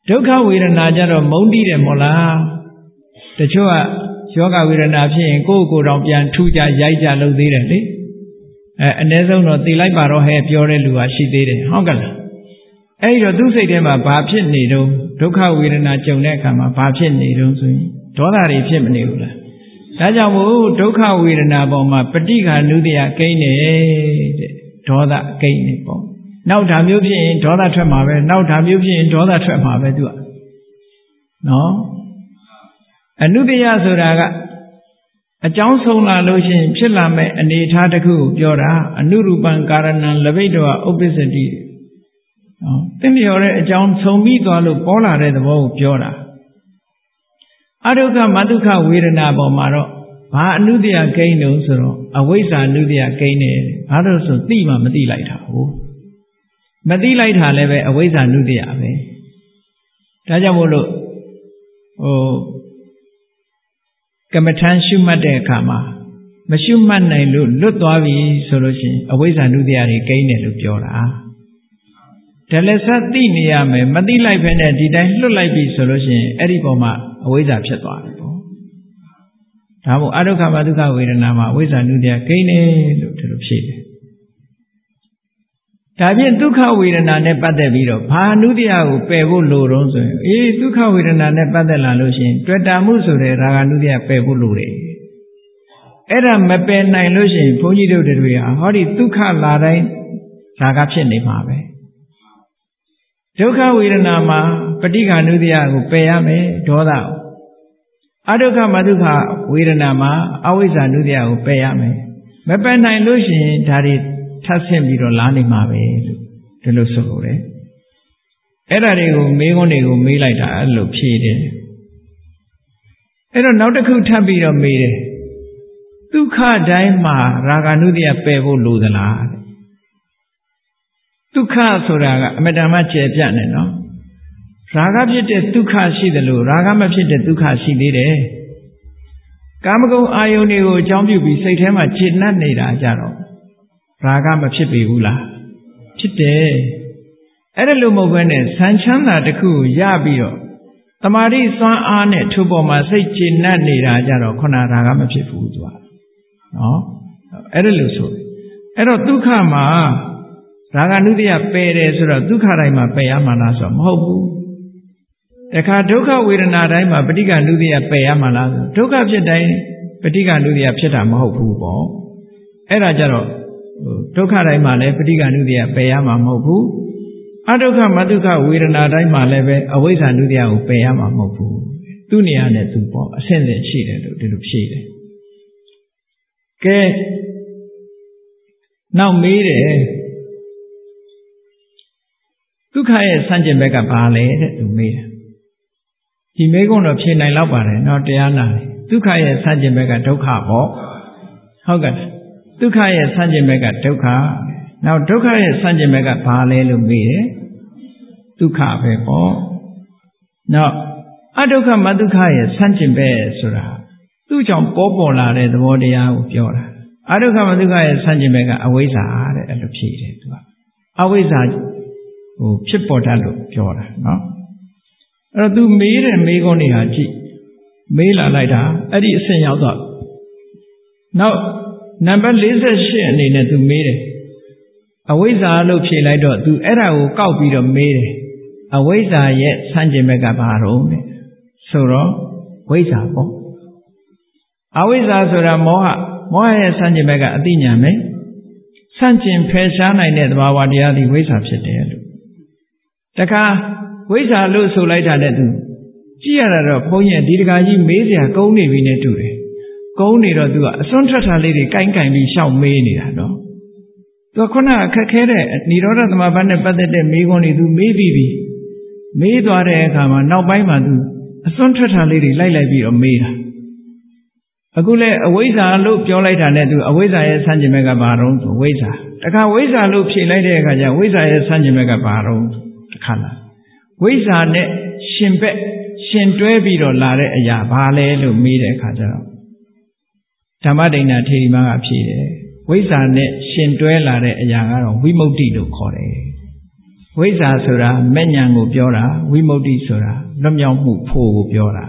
ဒုက္ခဝေဒနာကြတော့မုန်းတိတယ်မို့လားတချို့ကယောဂဝေဒနာဖြစ်ရင်ကိုယ့်ကိုယ်တော်ပြန်ထူကြရိုက်ကြလုပ်သေးတယ်လေအဲအ ਨੇ ဆုံးတော့သိလိုက်ပါတော့ဟဲ့ပြောတဲ့လူကရှိသေးတယ်ဟုတ်ကလားအဲ့တော့သူ့စိတ်ထဲမှာဘာဖြစ်နေတော့ဒုက္ခဝေဒနာကြုံတဲ့အခါမှာဘာဖြစ်နေတော့ဆိုရင်ဒေါသတွေဖြစ်မနေဘူးလားဒါကြောင့်မို့ဒုက္ခဝေဒနာပေါ်မှာပဋိက္ခဏုတ္တယကိန်းနေတဲ့ဒေါသကိန်းနေပေါ့နောက်ဓာမျိုးဖြစ်ရင်ဒေါသထွက်မှာပဲနောက်ဓာမျိုးဖြစ်ရင်ဒေါသထွက်မှာပဲသူကနော်အနုတ္တယဆိုတာကအကြောင်းဆုံးလာလို့ရှိရင်ဖြစ်လာမဲ့အနေအထားတစ်ခုကိုပြောတာအနုရူပံကာရဏံလဘိတ္တဝဥပ္ပစ္စတိနော်သင်ပြောတဲ့အကြောင်းဆုံးပြီးသွားလို့ပေါ်လာတဲ့သဘောကိုပြောတာအဒုက္ခမဒုက္ခဝေဒနာပေါ်မှာတော့ဘာအနုတ္တယကိန်းတုံးဆိုတော့အဝိဇ္ဇာအနုတ္တယကိန်းတယ်ဘာလို့ဆိုသိမှမသိလိုက်တာဟုတ်မသိလိုက်တာလည်းပဲအဝိဇ္ဇာအနုတ္တယပဲဒါကြောင့်မို့လို့ဟိုကမ္မထမ်းရှုမှတ်တဲ့အခါမှာမရှုမှတ်နိုင်လို့လွတ်သွားပြီဆိုလို့ရှိရင်အဝိဇ္ဇာနုတ္တယတွေကိန်းတယ်လို့ပြောတာဒါလည်းစသိနေရမယ်မသိလိုက်ဖ ೇನೆ ဒီတိုင်းလွတ်လိုက်ပြီဆိုလို့ရှိရင်အဲ့ဒီပုံမှာအဝိဇ္ဇာဖြစ်သွားတယ်ပေါ့ဒါမို့အဒုက္ခမဒုက္ခဝေဒနာမှာအဝိဇ္ဇာနုတ္တယကိန်းတယ်လို့ဒီလိုဖြေတယ်ဒါဖြင့်ဒုက္ခဝေဒနာနဲ့ပတ်သက်ပြီးတော့ဘာနုတ္တယကိုပယ်ဖို့လိုတော့ဆိုရင်အေးဒုက္ခဝေဒနာနဲ့ပတ်သက်လာလို့ရှိရင်တွေ့တာမှုဆိုတဲ့ရာဂနုတ္တယပယ်ဖို့လိုတယ်အဲ့ဒါမပယ်နိုင်လို့ရှိရင်ဘုန်းကြီးတို့တွေဟာဟောဒီဒုက္ခလာတိုင်းရာဂဖြစ်နေမှာပဲဒုက္ခဝေဒနာမှာပဋိက္ခဏုတ္တယကိုပယ်ရမယ်ဒေါသအဒုက္ခမဒုက္ခဝေဒနာမှာအဝိဇ္ဇာနုတ္တယကိုပယ်ရမယ်မပယ်နိုင်လို့ရှိရင်ဒါတွေထပ်ဆင့်ပြီးတော့လာနေမှာပဲလို့ဒီလိုဆိုလို့တယ်အဲ့ဒါတွေကိုမေးခွန်းတွေကိုမေးလိုက်တာအဲ့လိုဖြေတယ်အဲ့တော့နောက်တစ်ခုထပ်ပြီးတော့မေးတယ်ဒုက္ခတိုင်းမှာရာဂနုတ္တယပယ်ဖို့လိုသလားဒုက္ခဆိုတာကအမတ္တမကျယ်ပြန့်နေနော်ရာဂဖြစ်တဲ့ဒုက္ခရှိတယ်လို့ရာဂမဖြစ်တဲ့ဒုက္ခရှိသေးတယ်ကာမဂုဏ်အာယုန်တွေကိုအကြောင်းပြုပြီးစိတ်ထဲမှာကျေနပ်နေတာကြတော့ရာဂမဖြစ်ပေဘူးလားဖြစ်တယ်အဲ့ဒါလို့မဟုတ်ဘဲနဲ့ဆံချမ်းသာတစ်ခုရပြီးတော့တမာတိစွမ်းအားနဲ့ထို့ပေါ်မှာစိတ်ကျေနပ်နေတာကြတော့ခုနရာဂမဖြစ်ဘူးသူကနော်အဲ့ဒါလို့ဆိုအဲ့တော့ဒုက္ခမှာရာဂနုတ္တယပယ်တယ်ဆိုတော့ဒုက္ခတိုင်းမှာပယ်ရမှာလားဆိုတော့မဟုတ်ဘူးတခါဒုက္ခဝေဒနာတိုင်းမှာပဋိက္ခဏုတ္တယပယ်ရမှာလားဆိုဒုက္ခဖြစ်တိုင်းပဋိက္ခဏုတ္တယဖြစ်တာမဟုတ်ဘူးပေါ့အဲ့ဒါကြတော့ဒုက္ခတိုင်းမှာလည်းပဋိက္ခဏုတ္တယပယ်ရမှာမဟုတ်ဘူးအဒုက္ခမဒုက္ခဝေဒနာတိုင်းမှာလည်းပဲအဝိဇ္ဇာနုတ္တယကိုပယ်ရမှာမဟုတ်ဘူးသူ့နေရာနဲ့သူပေါ့အဆင့်ဆင့်ရှိတယ်လို့ဒီလိုဖြေတယ်ကဲနောက်မေးတယ်ဒုက္ခရဲ့ဆန့်ကျင်ဘက်ကဘာလဲတဲ့သူမေးတယ်ဒီမေးခွန်းတော့ဖြေနိုင်တော့ပါတယ်เนาะတရားနာတယ်ဒုက္ခရဲ့ဆန့်ကျင်ဘက်ကဒုက္ခပေါ့ဟုတ်ကဲ့ဒုက္ခရဲ့ဆန့်ကျင်ဘက်ကဒုက္ခနောက်ဒုက္ခရဲ့ဆန့်ကျင်ဘက်ကဘာလဲလို့မေးတယ်ဒုက္ခပဲပေါ့နောက်အဒုက္ခမဒုက္ခရဲ့ဆန့်ကျင်ဘက်ဆိုတာသူ့ကြောင့်ပေါ်ပေါ်လာတဲ့သဘောတရားကိုပြောတာအဒုက္ခမဒုက္ခရဲ့ဆန့်ကျင်ဘက်ကအဝိဇ္ဇာတဲ့အဲ့လိုဖြေတယ်သူကအဝိဇ္ဇာဟိုဖြစ်ပေါ်တတ်လို့ပြောတာနော်အဲ့တော့သူမေးတဲ့မေးခွန်းတွေဟာကြည့်မေးလာလိုက်တာအဲ့ဒီအဆင့်ရောက်တော့နောက်နံပါတ်၄၈အနေနဲ့သူမေးတယ်အဝိဇ္ဇာလို့ဖြေလိုက်တော့သူအဲ့ဒါကိုကောက်ပြီးတော့မေးတယ်အဝိဇ္ဇာရဲ့ဆန့်ကျင်ဘက်ကဘာတော့လဲဆိုတော့ဝိဇ္ဇာပေါ့အဝိဇ္ဇာဆိုတာမောဟမောဟရဲ့ဆန့်ကျင်ဘက်ကအသိဉာဏ်ပဲဆန့်ကျင်ဖယ်ရှားနိုင်တဲ့သဘာဝတရားဒီဝိဇ္ဇာဖြစ်တယ်လို့တခါဝိဇ္ဇာလို့ဆိုလိုက်တာနဲ့သူကြည့်ရတာတော့ဘုန်းကြီးဒီတခါကြီးမေးစရာကုန်းနေပြီနဲ့တူတယ်ကုန်းနေတော့သူကအစွန်းထွက်တာလေးတွေကိုင်းကင်ပြီးရှောက်မေးနေတာနော်သူကခုနအခက်ခဲတဲ့និရောဓသမဘတ်နဲ့ပတ်သက်တဲ့မေးခွန်းတွေသူမေးပြီးပြီမေးသွားတဲ့အခါမှာနောက်ပိုင်းမှာသူအစွန်းထွက်တာလေးတွေလိုက်လိုက်ပြီးတော့မေးတာအခုလဲအဝိဇ္ဇာလို့ပြောလိုက်တာနဲ့သူအဝိဇ္ဇာရဲ့ဆန့်ကျင်ဘက်ကဘာတော့ဆိုဝိဇ္ဇာတခါဝိဇ္ဇာလို့ဖြေလိုက်တဲ့အခါကျဝိဇ္ဇာရဲ့ဆန့်ကျင်ဘက်ကဘာတော့တခါလားဝိဇ္ဇာနဲ့ရှင်ဘက်ရှင်တွဲပြီးတော့လာတဲ့အရာဘာလဲလို့မေးတဲ့အခါကျတော့ဓမ္မဒိဋ္ဌာထေရီမကဖြေတယ်ဝိဇ္ဇာနဲ့ရှင်တွဲလာတဲ့အရာကတော့ဝိမု ക്തി လို့ခေါ်တယ်ဝဝိဇ္ဇာဆိုတာမဲ့ဉာဏ်ကိုပြောတာဝိမု ക്തി ဆိုတာလွတ်မြောက်မှုဖို့ကိုပြောတာ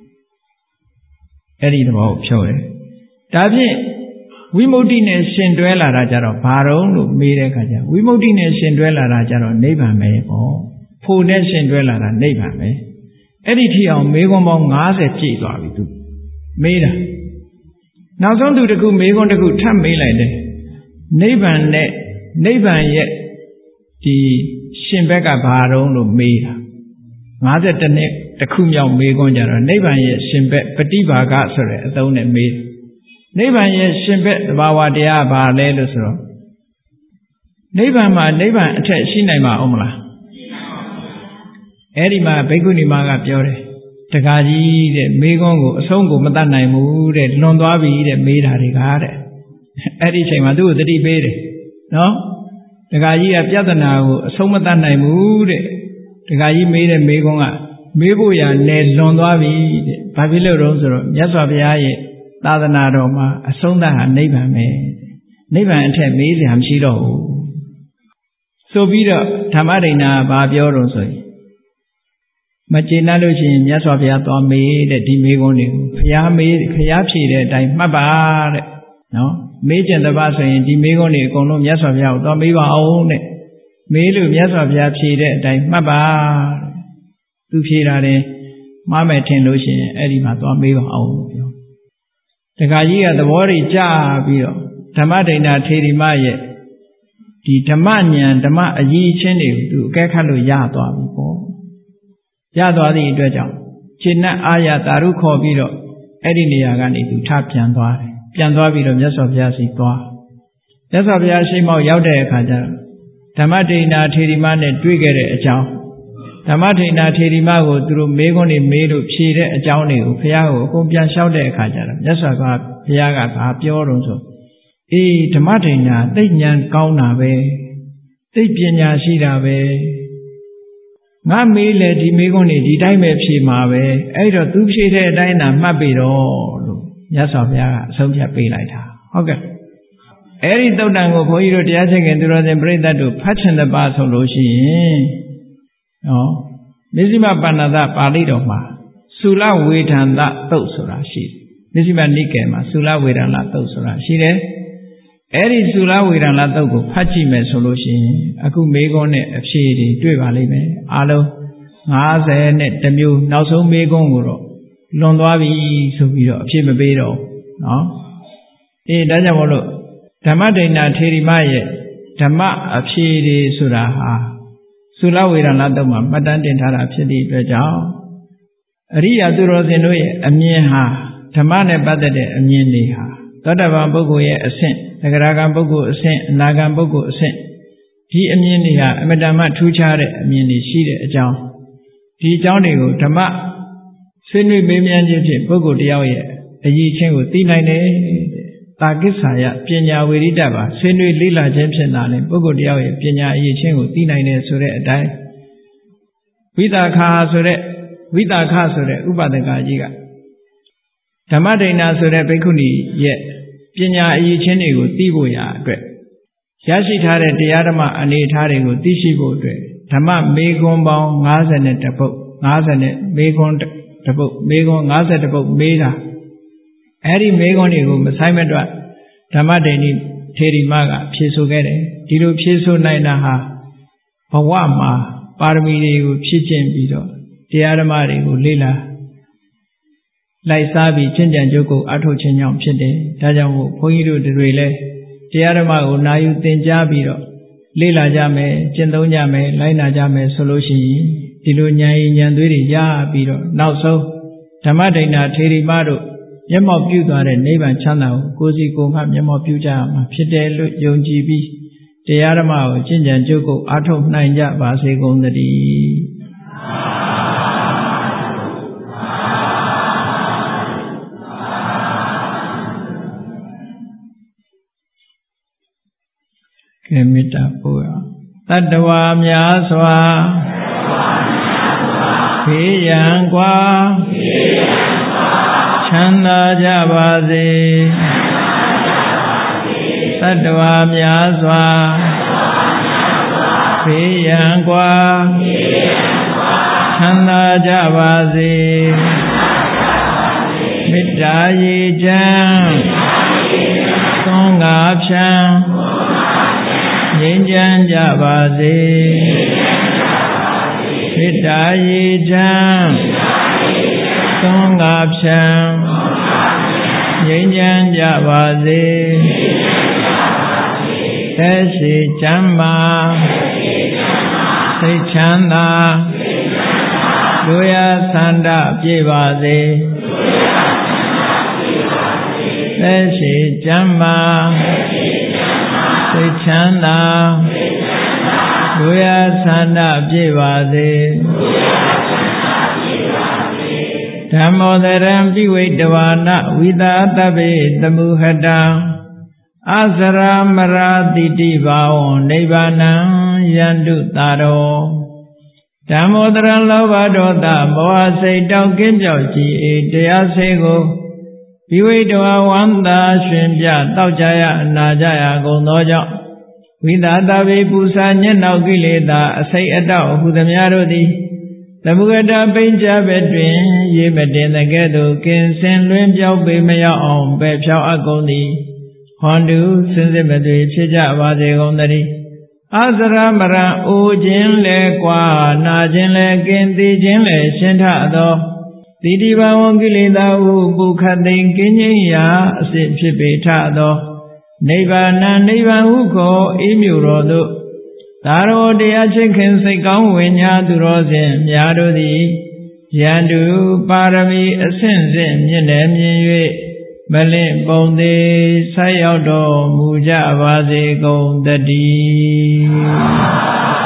အဲ့ဒီသဘောကိုပြောတယ်ဒါဖြင့်ဝိမု ക്തി နဲ့ရှင်တွဲလာတာကြတော့ဘာတော့လို့မေးတဲ့အခါကျဝိမု ക്തി နဲ့ရှင်တွဲလာတာကြတော့နိဗ္ဗာန်ပဲပေါ့ဖို့နဲ့ရှင်တွဲလာတာနိဗ္ဗာန်ပဲအဲ့ဒီထိအောင်မေးခွန်းပေါင်း၅၀ကြည့်သွားပြီသူမေးတာနောက်ဆုံးသူတခုမေးခွန်းတခုထပ်မေးလိုက်တယ်နိဗ္ဗာန်နဲ့နိဗ္ဗာန်ရဲ့ဒီရှင်ဘက်ကဘာတော့လို့မေးတာ၅၁နှစ်တခုမြောက်မေးခွန်းကြတော့နိဗ္ဗာန်ရဲ့ရှင်ဘက်ပฏิဘာဂဆိုတဲ့အသုံးနဲ့မေးနိဗ္ဗာန်ရဲ့ရှင်ဘက်သဘာဝတရားဘာလဲလို့ဆိုတော့နိဗ္ဗာန်မှာနိဗ္ဗာန်အထက်ရှိနိုင်မှာအောင်မလားအဲ့ဒီမှာဘိက္ခုနီမကပြောတယ်တခါကြီးတဲ့မေးခွန်းကိုအဆုံးကိုမတတ်နိုင်ဘူးတဲ့လွန်သွားပြီတဲ့မေးတာတွေကတဲ့အဲ့ဒီအချိန်မှာသူ့ကိုသတိပေးတယ်နော်တခါကြီးကပြဿနာကိုအဆုံးမတတ်နိုင်ဘူးတဲ့တခါကြီးမေးတဲ့မေးခွန်းကမေးဖို့ရနယ်လွန်သွားပြီတဲ့ဘာဖြစ်လို့တော့ဆိုတော့မြတ်စွာဘုရားရဲ့သာသနာတော်မှာအဆုံးသတ်ဟာနိဗ္ဗာန်ပဲနိဗ္ဗာန်အထက်မေးစရာမရှိတော့ဘူးဆိုပြီးတော့ဓမ္မဒိဏဘာပြောတော့ဆိုရင်မကျေနပ်လို့ရှိရင်မြတ်စွာဘုရားသွားမေးတဲ့ဒီမေးခွန်းတွေကိုဘုရားမေးဘုရားဖြေတဲ့အတိုင်းမှတ်ပါတဲ့နော်မေးကျင်တပတ်ဆိုရင်ဒီမေးခွန်းတွေအကုန်လုံးမြတ်စွာဘုရားကိုသွားမေးပါအောင်တဲ့မေးလို့မြတ်စွာဘုရားဖြေတဲ့အတိုင်းမှတ်ပါတဲ့သူဖြေတာတယ်မှားမယ်ထင်လို့ရှိရင်အဲ့ဒီမှာသွားမေးပါအောင်ပြောတခါကြီးကသဘောတွေကြားပြီးတော့ဓမ္မဒိဏထေရီမရဲ့ဒီဓမ္မဉာဏ်ဓမ္မအရည်အချင်းတွေကိုသူအကဲခတ်လို့ရသွားပြီပေါ့ရသွားသည့်အတွက်ကြောင့်ခြေနဲ့အာရတာရုခေါ်ပြီးတော့အဲ့ဒီနေရာကနေသူထပြန်သွားတယ်ပြန်သွားပြီးတော့မြတ်စွာဘုရားစီသွားမြတ်စွာဘုရားရှိမောက်ရောက်တဲ့အခါကျတော့ဓမ္မဒိဏထေရီမနဲ့တွေ့ခဲ့တဲ့အကြောင်းဓမ္မဒိဏထေရီမကိုသူတို့မေးခွန်းတွေမေးလို့ဖြေတဲ့အကြောင်းတွေကိုဘုရားကိုအကုန်ပြန်လျှောက်တဲ့အခါကျတော့မြတ်စွာဘုရားကဘာပြောတော့ဆိုအေးဓမ္မဒိဏသိဉာဏ်ကောင်းတာပဲသိပညာရှိတာပဲငါမေးလေဒီမေးခွန်းတွေဒီတိုင်းပဲဖြေမှာပဲအဲ့တော့သူဖြေတဲ့အတိုင်းသာမှတ်ပြီတော့လို့မြတ်စွာဘုရားကအဆုံးဖြတ်ပေးလိုက်တာဟုတ်ကဲ့အဲ့ဒီသုတ်တံကိုဘုန်းကြီးတို့တရားချက်ခင်သူတော်စင်ပြိဿတ်တို့ဖတ်ချင်တဲ့ပါဆိုလို့ရှိရင်နော်မဇ္ဈိမပဏ္ဏသပါဠိတော်မှာသုလဝေဒန္တသုတ်ဆိုတာရှိတယ်မဇ္ဈိမနိကေမှာသုလဝေဒန္တသုတ်ဆိုတာရှိတယ်အဲ့ဒီသုလဝေဒန္တသုတ်ကိုဖတ်ကြည့်မယ်ဆိုလို့ရှိရင်အခုမေးခွန်းနဲ့အဖြေတွေတွေ့ပါလိမ့်မယ်အားလုံး၅၀နဲ့တစ်မျိုးနောက်ဆုံးမေးခွန်းကိုတော့လွန်သွားပြီဆိုပြီးတော့အဖြေမပေးတော့နော်အေးဒါကြောင့်မို့လို့ဓမ္မဒိဏထေရီမရဲ့ဓမ္မအဖြေတွေဆိုတာဟာသုလဝေဒန္တသုတ်မှာမှတ်တမ်းတင်ထားတာဖြစ်သည့်အတွက်ကြောင့်အရိယာသူတော်စင်တို့ရဲ့အမြင်ဟာဓမ္မနဲ့ပတ်သက်တဲ့အမြင်တွေဟာသောတပန်ပုဂ္ဂိုလ်ရဲ့အဆင့်သဂရဂံပုဂ္ဂိုလ်အဆင့်အနာဂံပုဂ္ဂိုလ်အဆင့်ဒီအမြင်တွေဟာအမတန်မှထူးခြားတဲ့အမြင်တွေရှိတဲ့အကြောင်းဒီအကြောင်းတွေကိုဓမ္မဆွေးနွေးမေးမြန်းခြင်းဖြင့်ပုဂ္ဂိုလ်တယောက်ရဲ့အရည်အချင်းကိုသိနိုင်တယ်တာကိစ္ဆာယပညာဝေရိတပါဆွေးနွေးလေ့လာခြင်းဖြင့်သာလျှင်ပုဂ္ဂိုလ်တယောက်ရဲ့ပညာအရည်အချင်းကိုသိနိုင်တယ်ဆိုတဲ့အတိုင်းဝိတာခာဆိုတဲ့ဝိတာခဆိုတဲ့ဥပဒကကြီးကဓမ္မဒိဏဆိုတဲ့ဘိက္ခုနီရဲ့ပညာအရည်အချင်းတွေကိုသိဖို့ရာအတွက်ရရှိထားတဲ့တရားဓမ္မအနေအထားတွေကိုသိရှိဖို့အတွက်ဓမ္မမေခွန်းပေါင်း၅၀နဲ့တစ်ပုဒ်၅၀နဲ့မေခွန်းတစ်ပုဒ်မေခွန်း၅၀တစ်ပုဒ်မေးတာအဲ့ဒီမေခွန်းတွေကိုမဆိုင်မတွက်ဓမ္မဒိဏထေရီမကဖြေဆိုခဲ့တယ်ဒီလိုဖြေဆိုနိုင်တာဟာဘဝမှာပါရမီတွေကိုဖြည့်ကျင့်ပြီးတော့တရားဓမ္မတွေကိုလေ့လာလိုက်စားပြီးကျင့်ကြံကြိုးကိုအထောက်ခြင်းကြောင့်ဖြစ်တယ်ဒါကြောင့်မို့ဘုန်းကြီးတို့တွေလည်းတရားဓမ္မကိုနာယူသင်ကြားပြီးတော့လေ့လာကြမယ်ကျင့်သုံးကြမယ်လိုက်နာကြမယ်ဆိုလို့ရှိရင်ဒီလိုဉာဏ်ရည်ဉာဏ်သွေးတွေရပြီးတော့နောက်ဆုံးဓမ္မဒိဏထေရီမတို့မျက်မှောက်ပြုသွားတဲ့နိဗ္ဗာန်ချမ်းသာကိုကိုယ်စီကိုယ်မှမျက်မှောက်ပြုကြရမှာဖြစ်တယ်လို့ယုံကြည်ပြီးတရားဓမ္မကိုကျင့်ကြံကြိုးကိုအထောက်နိုင်ကြပါစေကုန်သတည်းကဲမေတ္တာပို့ရတတ္တဝါများစွာဘေးရန်กว่าချမ်းသာကြပါစေတတ္တဝါများစွာဘေးရန်ကွာချမ်းသာကြပါစေမေတ္တာရေချမ်းသွန်ငါဖြံငြိမ်းချမ်းကြပါစေမေတ္တာရေချမ်းသွန်ငါဖြံငြိမ်းချမ်းကြပါစေသက်ရှိချမ်းသာစိတ်ချမ်းသာလူရဆန္ဒပြည့်ပါစေသက်ရှိချမ်းသာစိတ်ချမ်းသာလူရဆန္ဒပြည့်ပါစေဓမ္မောတရံပိဝိတဝါနဝိသာတဗ္ဗေတမုဟတံအစရာမရာတိတိဘာဝံနိဗ္ဗာနံယန္တုတာရောဓမ္မောတရံလောဘဒေါသမောဟစိတ်တောက်ကင်းပြောက်ကြည်အေတရားစေကိုပိဝိတဝါဝန္တာရှင်ပြတောက်ကြရအနာကြရကုန်သောကြောင့်ဝိသာတဗ္ဗေပူဇာညက်နောက်ကိလေသာအစိတ်အတောက်ဟုသမျှတို့သည်သမုဂတပိဉ္ချဘက်တွင်ရေမတင်တဲ့ကဲ့သို့ကင်စင်လွင်ပြောက်ပေမရောက်အောင်ပဲဖြောက်အပ်ကုန်သည်ဟွန်တုစင်စစ်မသွေဖြစ်ကြပါစေကုန်သတည်းအစရမရံအိုခြင်းလဲကွာနာခြင်းလဲကင်သိခြင်းလဲရှင်းထသောတိတိဘဝံကိလေသာဟုပုခတ်သိင်ကင်းခြင်းရာအစစ်ဖြစ်ပေထသောနိဗ္ဗာန်နိဗ္ဗာန်ဟုခေါ်အေးမြူတော်သို့သာရောတရားချစ်ခင်စိတ်ကောင်းဝိညာသူတော်စဉ်များတို့သည်ယန္တုပါရမီအဆင့်ဆင့်မြင့်တယ်မြင်၍မလင့်ပုံသေးဆက်ရောက်တော်မူကြပါစေကုန်တည်း